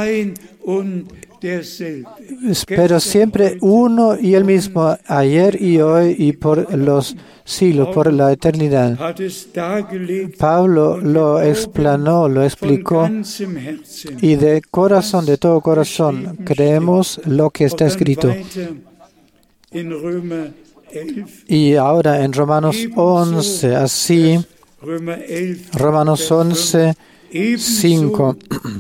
pero siempre uno y el mismo, ayer y hoy y por los siglos, por la eternidad. Pablo lo explanó, lo explicó, y de corazón, de todo corazón, creemos lo que está escrito. Y ahora en Romanos once, así, Romanos once, cinco.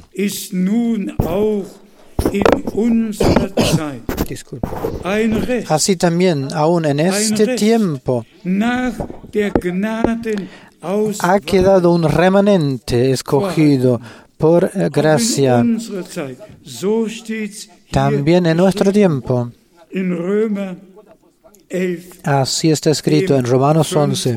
Disculpe. Así también, aún en este tiempo, ha quedado un remanente escogido por gracia. También en nuestro tiempo. Así está escrito en Romanos once.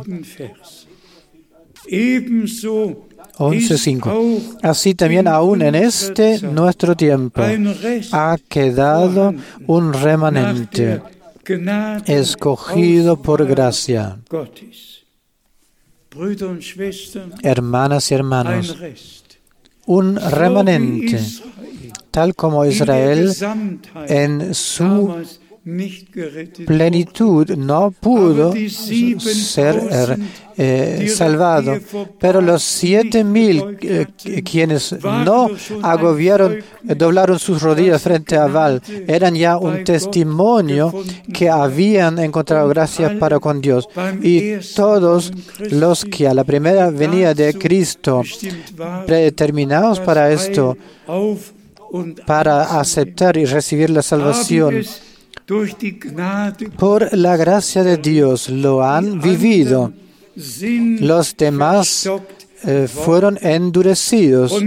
once cinco. Así también aún en este nuestro tiempo ha quedado un remanente escogido por gracia. Hermanas y hermanos, un remanente, tal como Israel en su plenitud no pudo ser eh, salvado, pero los siete mil eh, quienes no agobiaron, eh, doblaron sus rodillas frente a Baal, eran ya un testimonio que habían encontrado gracia para con Dios. Y todos los que a la primera venida de Cristo, predeterminados para esto, para aceptar y recibir la salvación, por la gracia de Dios lo han vivido. Los demás eh, fueron endurecidos.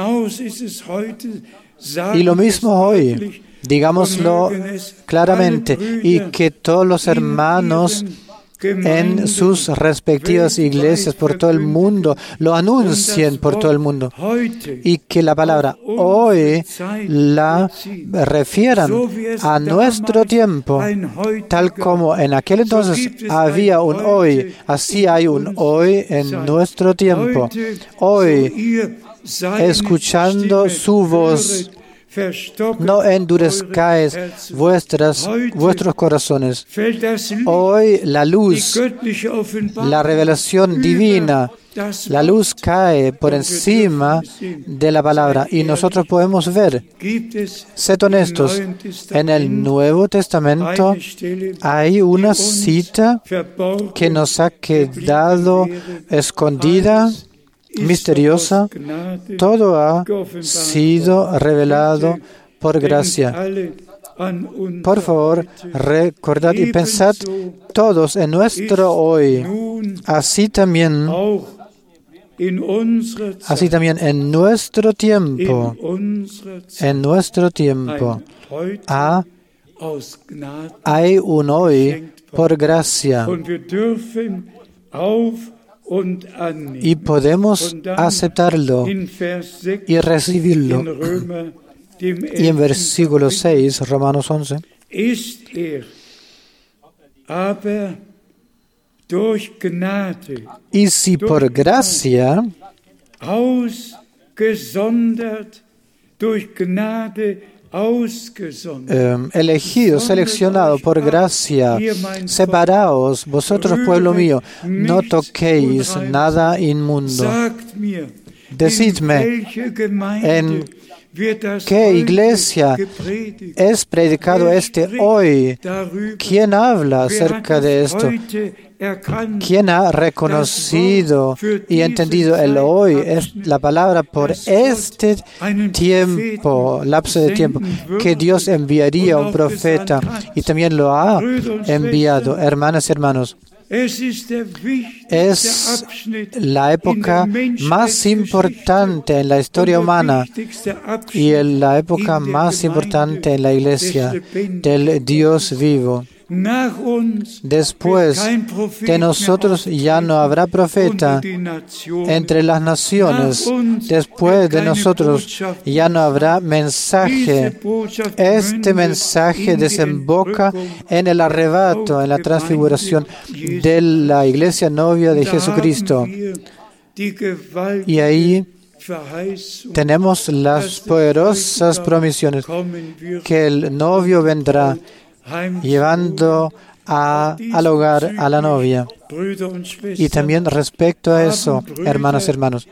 Y lo mismo hoy, digámoslo claramente, y que todos los hermanos en sus respectivas iglesias por todo el mundo lo anuncien por todo el mundo, y que la palabra hoy la refieran a nuestro tiempo, tal como en aquel entonces había un hoy, así hay un hoy en nuestro tiempo. Hoy, escuchando su voz, no endurezcáis vuestras, vuestros corazones. Hoy la luz, la revelación divina, la luz cae por encima de la palabra y nosotros podemos ver. Sed honestos, en el Nuevo Testamento hay una cita que nos ha quedado escondida, misteriosa. Todo ha sido revelado por gracia. Por favor, recordad y pensad todos en nuestro hoy. Así también, así también en nuestro tiempo, en nuestro tiempo, ah, hay un hoy por gracia. Y podemos aceptarlo y recibirlo. Y en versículo seis, Romanos once, y si por gracia, eh, elegido, seleccionado por gracia, separaos, vosotros pueblo mío, no toquéis nada inmundo. Decidme, ¿en qué iglesia es predicado este hoy? ¿Quién habla acerca de esto? ¿Quién ha reconocido y entendido el hoy? Es la palabra por este tiempo, lapso de tiempo, que Dios enviaría un profeta y también lo ha enviado. Hermanas y hermanos, es la época más importante en la historia humana y en la época más importante en la iglesia del Dios vivo. Después de nosotros ya no habrá profeta entre las naciones. Después de nosotros ya no habrá mensaje. Este mensaje desemboca en el arrebato, en la transfiguración de la iglesia novia de Jesucristo. Y ahí tenemos las poderosas promisiones que el novio vendrá llevando a, al hogar a la novia. Y también respecto a eso, hermanos y hermanos,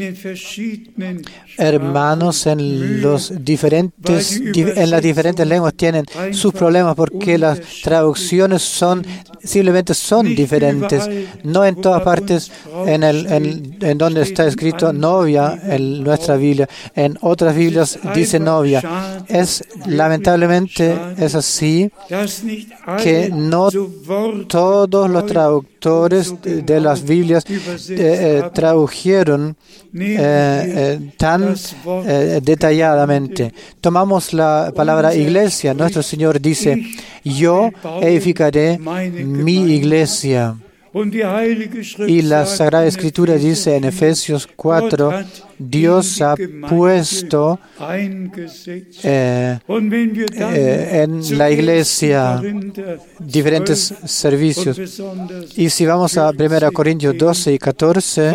hermanos en los diferentes, en las diferentes lenguas tienen sus problemas porque las traducciones son simplemente son diferentes. No en todas partes en el en, en donde está escrito novia en nuestra Biblia, en otras Biblias dice novia. Es lamentablemente es así que no todos los traductores de las Biblias eh, eh, tradujeron eh, eh, tan eh, detalladamente. Tomamos la palabra iglesia. Nuestro Señor dice, yo edificaré mi iglesia. Y la Sagrada Escritura dice en Efesios cuatro, Dios ha puesto eh, eh, en la iglesia diferentes servicios. Y si vamos a primera Corintios doce y catorce,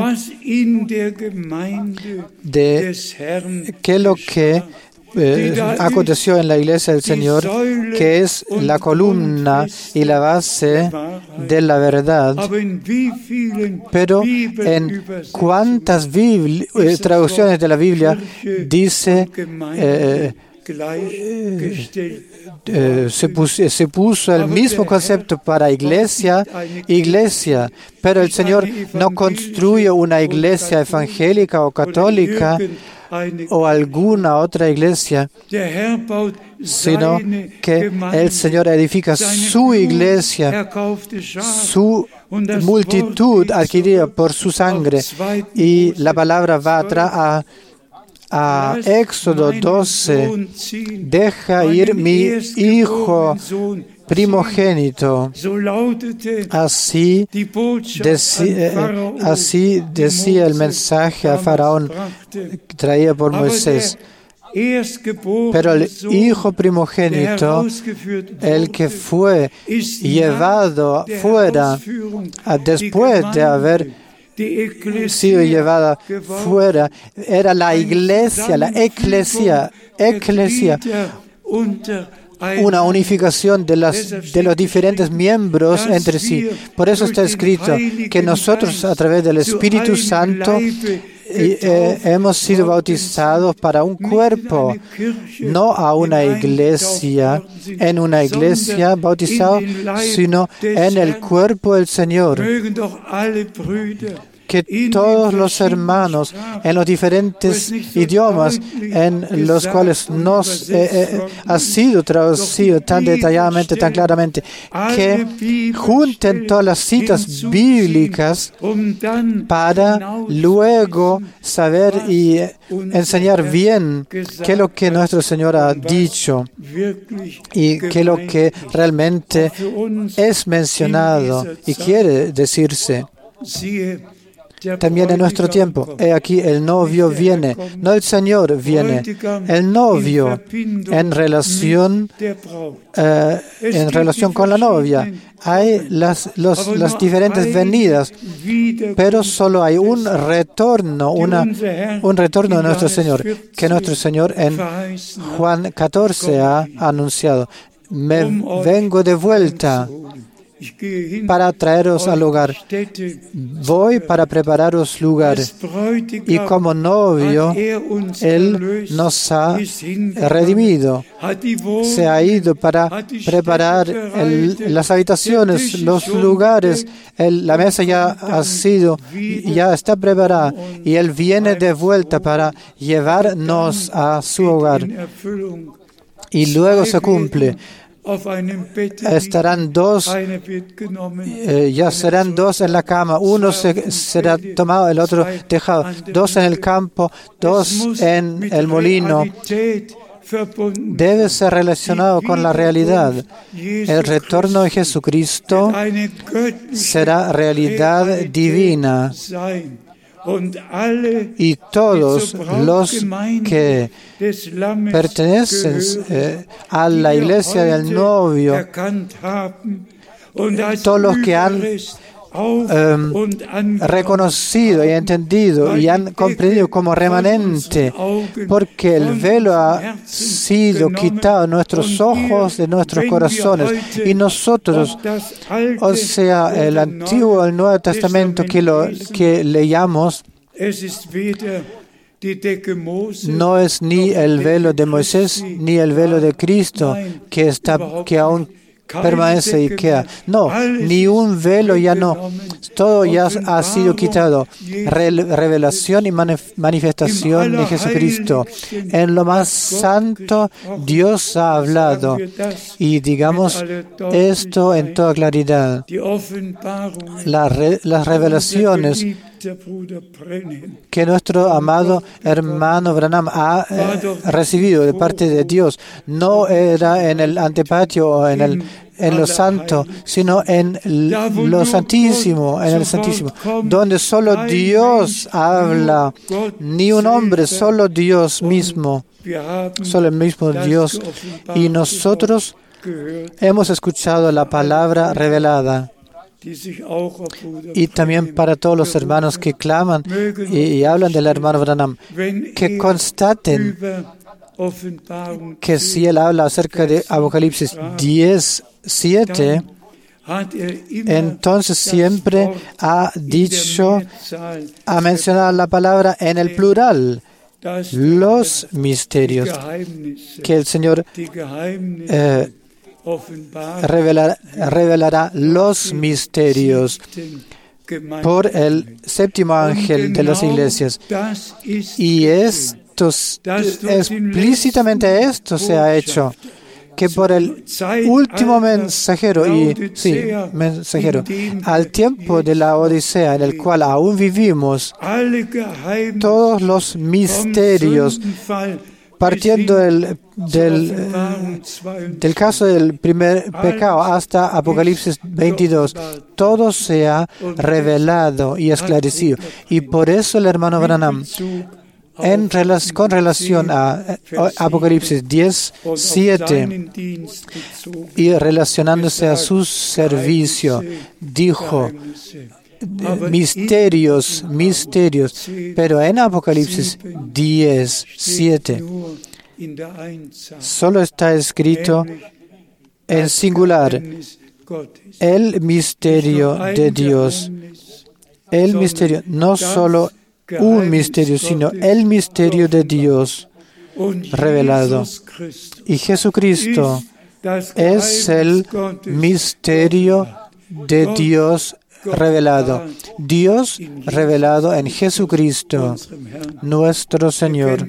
de qué es lo que Eh, aconteció en la iglesia del Señor, que es la columna y la base de la verdad. Pero en cuántas bibli- eh, traducciones de la Biblia dice eh, eh, eh, se, puso, se puso el mismo concepto para iglesia, iglesia, pero el Señor no construye una iglesia evangélica o católica o alguna otra iglesia, sino que el Señor edifica su iglesia, su multitud adquirida por su sangre. Y la palabra va atrás a, a Éxodo doce, deja ir mi hijo primogénito. Así, deci- eh, así decía el mensaje a Faraón traído por Moisés. Pero el hijo primogénito, el que fue llevado fuera después de haber sido llevada fuera. Era la iglesia, la eclesia, eclesia, una unificación de, las, de los diferentes miembros entre sí. Por eso está escrito que nosotros, a través del Espíritu Santo, Y, eh, hemos sido bautizados para un cuerpo, no a una iglesia, en una iglesia bautizados, sino en el cuerpo del Señor. Que todos los hermanos en los diferentes idiomas en los cuales nos eh, eh, ha sido traducido tan detalladamente, tan claramente, que junten todas las citas bíblicas para luego saber y enseñar bien qué es lo que nuestro Señor ha dicho y qué es lo que realmente es mencionado y quiere decirse. También en nuestro tiempo, he aquí el novio viene, no el Señor viene, el novio en relación, eh, en relación con la novia. Hay las, los, las diferentes venidas, pero solo hay un retorno, una, un retorno de nuestro Señor, que nuestro Señor en Juan catorce ha anunciado. Me vengo de vuelta para traeros al lugar. Voy para prepararos lugar. Y como novio, Él nos ha redimido. Se ha ido para preparar el, las habitaciones, los lugares. El, la mesa ya ha sido, ya está preparada. Y Él viene de vuelta para llevarnos a su hogar. Y luego se cumple. Estarán dos, eh, ya serán dos en la cama, uno se, será tomado, el otro dejado, dos en el campo, dos en el molino. Debe ser relacionado con la realidad. El retorno de Jesucristo será realidad divina. Y todos los que pertenecen eh, a la iglesia del novio, todos los que han um, reconocido y entendido y han comprendido como remanente, porque el velo ha sido quitado de nuestros ojos, de nuestros corazones, y nosotros, o sea, el Antiguo o el Nuevo Testamento que, lo, que leamos, no es ni el velo de Moisés ni el velo de Cristo que está, que aún permanece y queda. No, ni un velo ya no. Todo ya ha sido quitado. Re revelación y manifestación de Jesucristo. En lo más santo, Dios ha hablado. Y digamos esto en toda claridad. La re las revelaciones que nuestro amado hermano Branham ha eh, recibido de parte de Dios no era en el antepatio o en el en lo santo, sino en lo santísimo, en el santísimo, donde solo Dios habla, ni un hombre, solo Dios mismo, solo el mismo Dios. Y nosotros hemos escuchado la palabra revelada. Y también para todos los hermanos que claman y, y hablan del hermano Branham, que constaten que si él habla acerca de Apocalipsis diez siete, entonces siempre ha dicho, ha mencionado la palabra en el plural, los misterios, que el Señor eh, Revelar, revelará los misterios por el séptimo ángel de las iglesias. Y esto, explícitamente esto se ha hecho, que por el último mensajero, y sí, mensajero, al tiempo de la Odisea, en el cual aún vivimos, todos los misterios, partiendo del, del, del caso del primer pecado hasta Apocalipsis veintidós, todo se ha revelado y esclarecido. Y por eso el hermano Branham, en relac- con relación a Apocalipsis diez siete y relacionándose a su servicio, dijo misterios, misterios. Pero en Apocalipsis diez, siete, solo está escrito en singular, el misterio de Dios. El misterio, no solo un misterio, sino el misterio de Dios revelado. Y Jesucristo es el misterio de Dios revelado. Dios revelado en Jesucristo, nuestro Señor.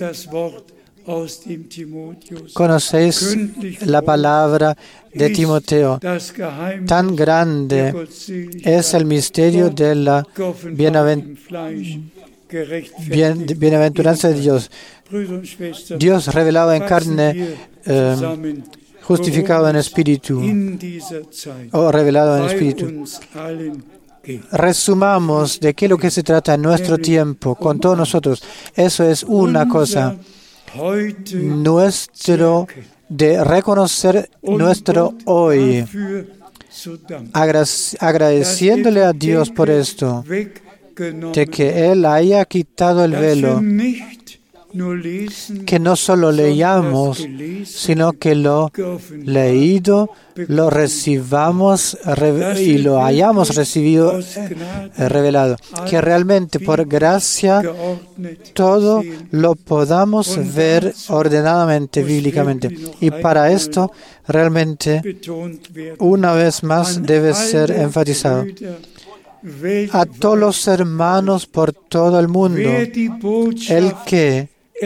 Conocéis la palabra de Timoteo. Tan grande es el misterio de la bienavent- bien- bienaventuranza de Dios. Dios revelado en carne, eh, justificado en espíritu, o revelado en espíritu. Resumamos de qué es lo que se trata en nuestro tiempo, con todos nosotros. Eso es una cosa. Nuestro, de reconocer nuestro hoy, agradeciéndole a Dios por esto, de que Él haya quitado el velo, que no solo leamos, sino que lo leído, lo recibamos y lo hayamos recibido eh, revelado. Que realmente por gracia todo lo podamos ver ordenadamente, bíblicamente. Y para esto realmente una vez más debe ser enfatizado. A todos los hermanos por todo el mundo, el que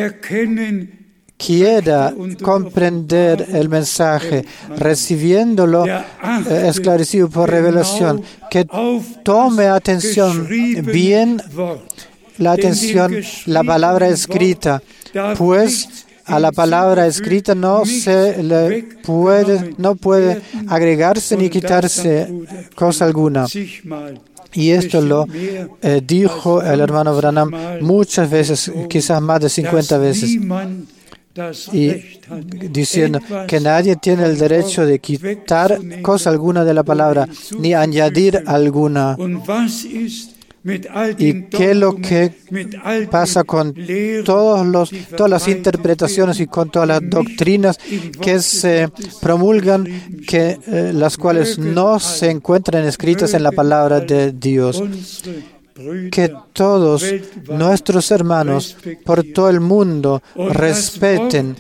quiera comprender el mensaje, recibiéndolo eh, esclarecido por revelación, que tome atención, bien la atención, la palabra escrita, pues a la palabra escrita no se le puede, no puede agregarse ni quitarse cosa alguna. Y esto lo eh, dijo el hermano Branham muchas veces, quizás más de cincuenta veces, y diciendo que nadie tiene el derecho de quitar cosa alguna de la palabra, ni añadir alguna. ¿Y qué es lo que pasa con todos los, todas las interpretaciones y con todas las doctrinas que se promulgan, que, eh, las cuales no se encuentran escritas en la palabra de Dios? Que todos nuestros hermanos por todo el mundo respeten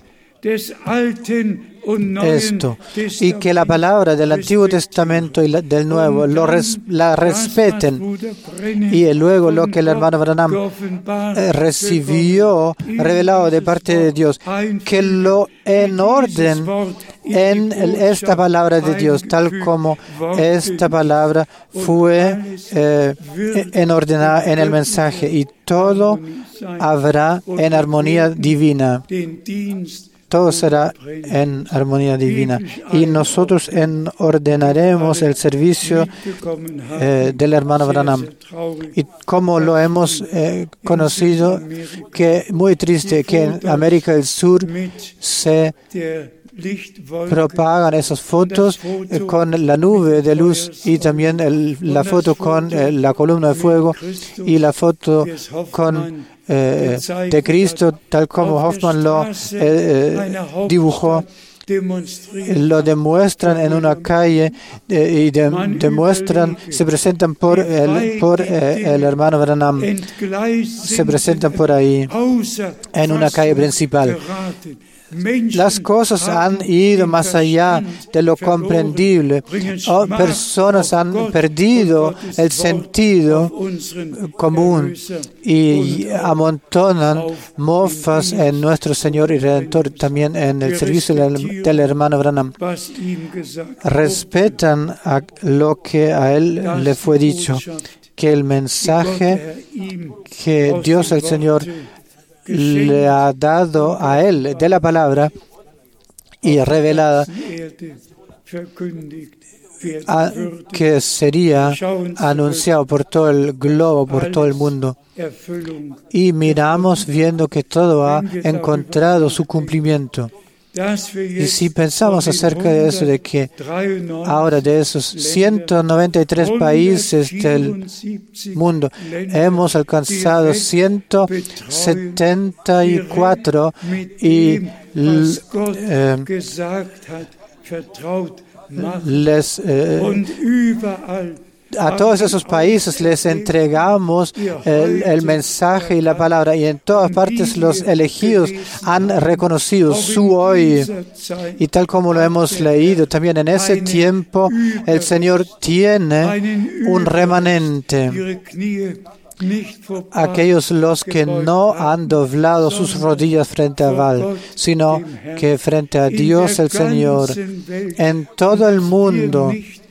esto, y que la palabra del Antiguo Testamento y la, del Nuevo lo res, la respeten, y luego lo que el hermano Branham eh, recibió revelado de parte de Dios, que lo en orden en el, esta palabra de Dios, tal como esta palabra fue eh, en ordenada en el mensaje, y todo habrá en armonía divina. Todo será en armonía divina. Y nosotros en ordenaremos el servicio eh, del hermano Branham. Y como lo hemos eh, conocido, que muy triste que en América del Sur se propagan esas fotos eh, con la nube de luz, y también el, la foto con eh, la columna de fuego, y la foto con Eh, de Cristo, tal como Hoffman lo eh, eh, dibujó. Lo demuestran en una calle eh, y de, demuestran, se presentan por el, por eh, el hermano Branham, se presentan por ahí en una calle principal. Las cosas han ido más allá de lo comprendible. Oh, personas han perdido el sentido común y amontonan mofas en nuestro Señor y Redentor, también en el servicio del, del hermano Branham. Respetan a lo que a él le fue dicho, que el mensaje que Dios el Señor le ha dado a él de la palabra y revelada, a, que sería anunciado por todo el globo, por todo el mundo. Y miramos viendo que todo ha encontrado su cumplimiento. Y si pensamos acerca de eso, de que ahora de esos ciento noventa y tres países del mundo hemos alcanzado ciento setenta y cuatro y eh, les eh, a todos esos países les entregamos el, el mensaje y la palabra, y en todas partes los elegidos han reconocido su hoy. Y tal como lo hemos leído, también en ese tiempo el Señor tiene un remanente. Aquellos los que no han doblado sus rodillas frente a Baal, sino que frente a Dios el Señor, en todo el mundo.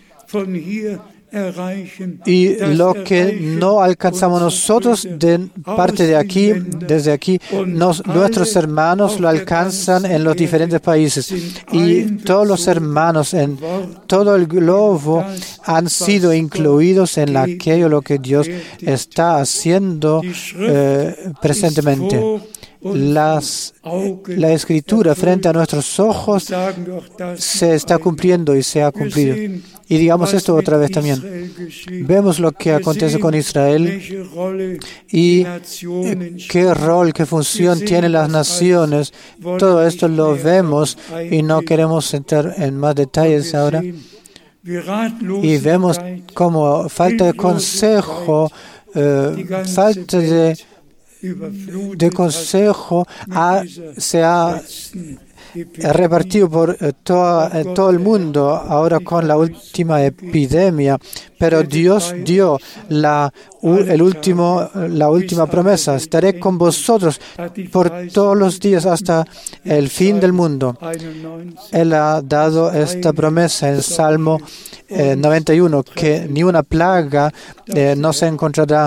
Y lo que no alcanzamos nosotros de parte de aquí, desde aquí, nos, nuestros hermanos lo alcanzan en los diferentes países. Y todos los hermanos en todo el globo han sido incluidos en aquello lo que Dios está haciendo eh, presentemente. Las, la Escritura frente a nuestros ojos se está cumpliendo y se ha cumplido. Y digamos esto otra vez también. Vemos lo que acontece con Israel y qué rol, qué función tienen las naciones. Todo esto lo vemos y no queremos entrar en más detalles ahora. Y vemos como falta de consejo, eh, falta de de consejo ha, se ha repartido por eh, toda, eh, todo el mundo ahora con la última epidemia, pero Dios dio la, u, el último, la última promesa: estaré con vosotros por todos los días hasta el fin del mundo. Él ha dado esta promesa en Salmo eh, noventa y uno, que ni una plaga eh, no se encontrará.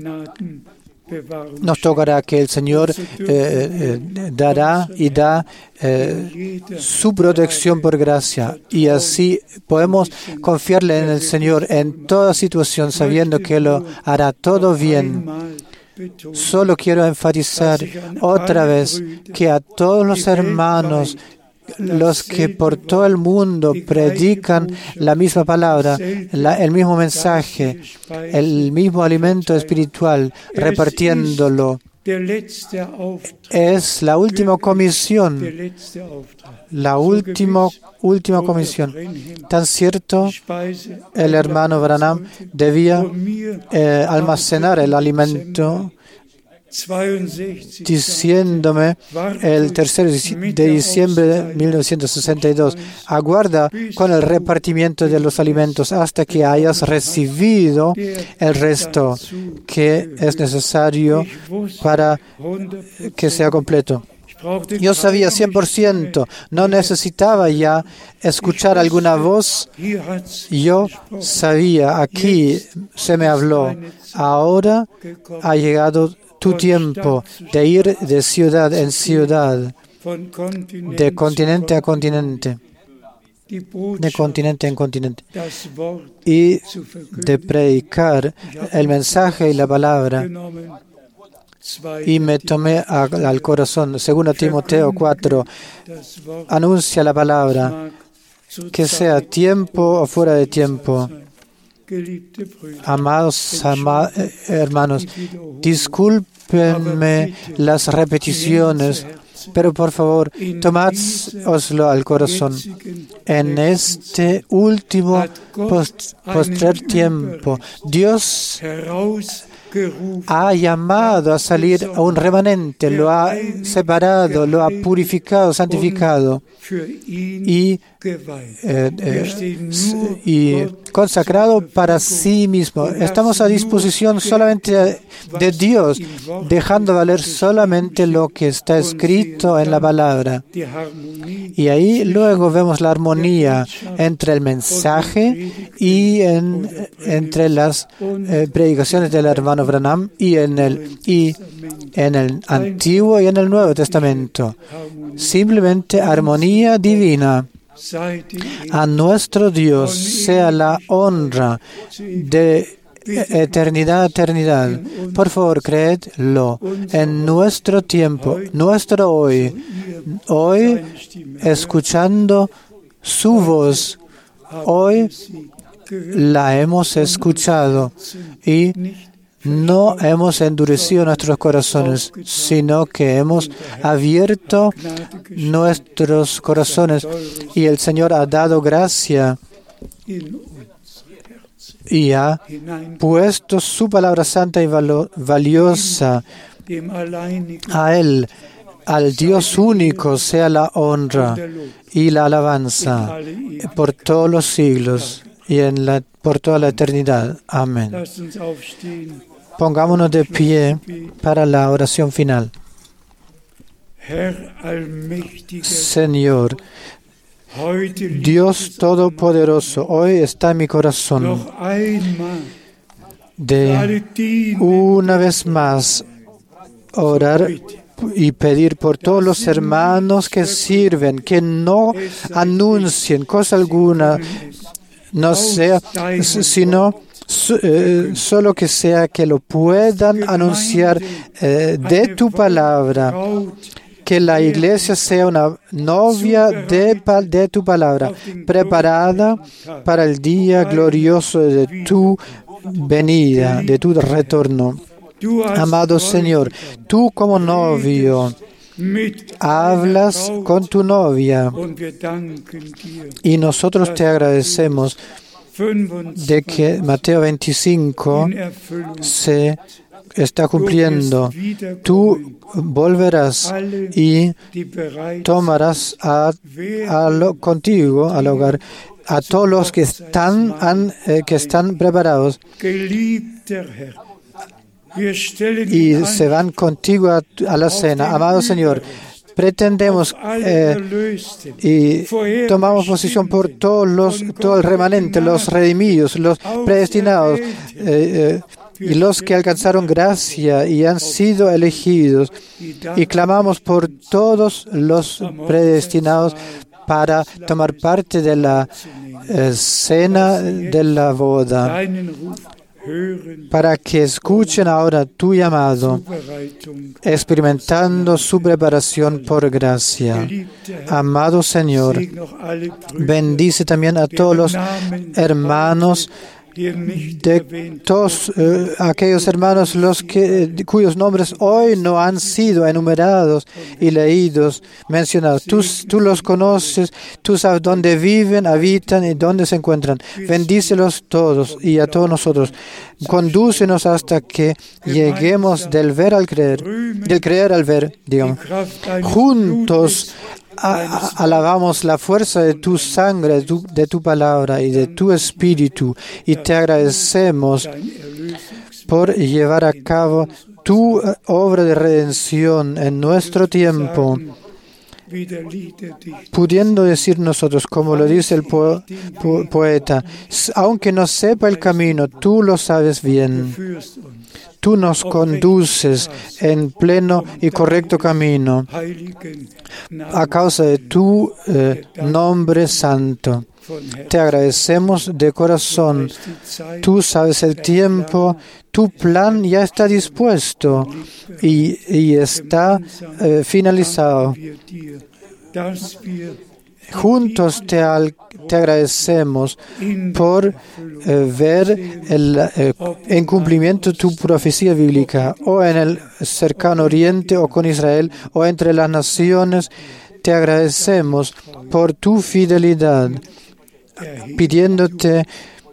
Nos tocará que el Señor eh, eh, dará y da eh, su protección por gracia, y así podemos confiarle en el Señor en toda situación, sabiendo que lo hará todo bien. Solo quiero enfatizar otra vez que a todos los hermanos, los que por todo el mundo predican la misma palabra, la, el mismo mensaje, el mismo alimento espiritual, repartiéndolo. Es la última comisión, la última, última comisión. Tan cierto, el hermano Branham debía eh, almacenar el alimento, diciéndome el tercero de diciembre de mil novecientos sesenta y dos, aguarda con el repartimiento de los alimentos hasta que hayas recibido el resto que es necesario para que sea completo. Yo sabía cien por ciento, no necesitaba ya escuchar alguna voz. Yo sabía, aquí se me habló, ahora ha llegado tu tiempo de ir de ciudad en ciudad, de continente a continente, de continente en continente, y de predicar el mensaje y la palabra. Y me tomé a, al corazón, según Timoteo cuatro, anuncia la palabra, que sea tiempo o fuera de tiempo. Amados ama, eh, hermanos, discúlpenme las repeticiones, pero por favor, tomádoslo al corazón. En este último post, postrer tiempo, Dios ha llamado a salir a un remanente, lo ha separado, lo ha purificado, santificado y, eh, eh, y consagrado para sí mismo. Estamos a disposición solamente de Dios, dejando valer solamente lo que está escrito en la palabra. Y ahí luego vemos la armonía entre el mensaje y en, entre las eh, predicaciones del hermano Branham y en el y en el Antiguo y en el Nuevo Testamento. Simplemente armonía divina. A nuestro Dios sea la honra de eternidad a eternidad. Por favor, creedlo en nuestro tiempo, nuestro hoy, hoy escuchando su voz. Hoy la hemos escuchado y no hemos endurecido nuestros corazones, sino que hemos abierto nuestros corazones y el Señor ha dado gracia y ha puesto su palabra santa y valo- valiosa. A Él, al Dios único, sea la honra y la alabanza por todos los siglos y en la, por toda la eternidad. Amén. Pongámonos de pie para la oración final. Señor, Dios Todopoderoso, hoy está en mi corazón de una vez más orar y pedir por todos los hermanos que sirven, que no anuncien cosa alguna, no sea, sino eh, solo que sea que lo puedan anunciar eh, de tu palabra. Que la iglesia sea una novia de, de tu palabra, preparada para el día glorioso de tu venida, de tu retorno. Amado Señor, tú como novio hablas con tu novia y nosotros te agradecemos de que Mateo veinticinco se está cumpliendo. Tú volverás y tomarás a, a lo, contigo al hogar a todos los que están, han, eh, que están preparados y se van contigo a, a la cena. Amado Señor, pretendemos eh, y tomamos posición por todos los, todo el remanente, los redimidos, los predestinados, eh, eh, y los que alcanzaron gracia y han sido elegidos, y clamamos por todos los predestinados para tomar parte de la eh, cena de la boda, para que escuchen ahora tu llamado, experimentando su preparación por gracia. Amado Señor, bendice también a todos los hermanos, de todos eh, aquellos hermanos los que, cuyos nombres hoy no han sido enumerados y leídos, mencionados. Tú, tú los conoces, tú sabes dónde viven, habitan y dónde se encuentran. Bendícelos todos y a todos nosotros. Condúcenos hasta que lleguemos del ver al creer, del creer al ver, digamos. Juntos A, a, alabamos la fuerza de tu sangre, de tu, de tu palabra y de tu espíritu, y te agradecemos por llevar a cabo tu obra de redención en nuestro tiempo, pudiendo decir nosotros, como lo dice el po, po, poeta, aunque no sepa el camino, tú lo sabes bien. Tú nos conduces en pleno y correcto camino a causa de tu eh, nombre santo. Te agradecemos de corazón. Tú sabes el tiempo, tu plan ya está dispuesto y, y está eh, finalizado. Juntos te, al, te agradecemos por eh, ver el eh, en cumplimiento tu profecía bíblica, o en el cercano oriente, o con Israel, o entre las naciones. Te agradecemos por tu fidelidad, pidiéndote,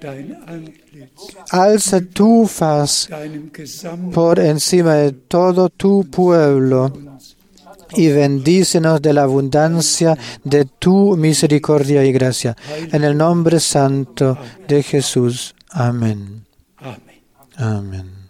alza tu faz por encima de todo tu pueblo y bendícenos de la abundancia de tu misericordia y gracia. En el nombre santo de Jesús. Amén. Amén.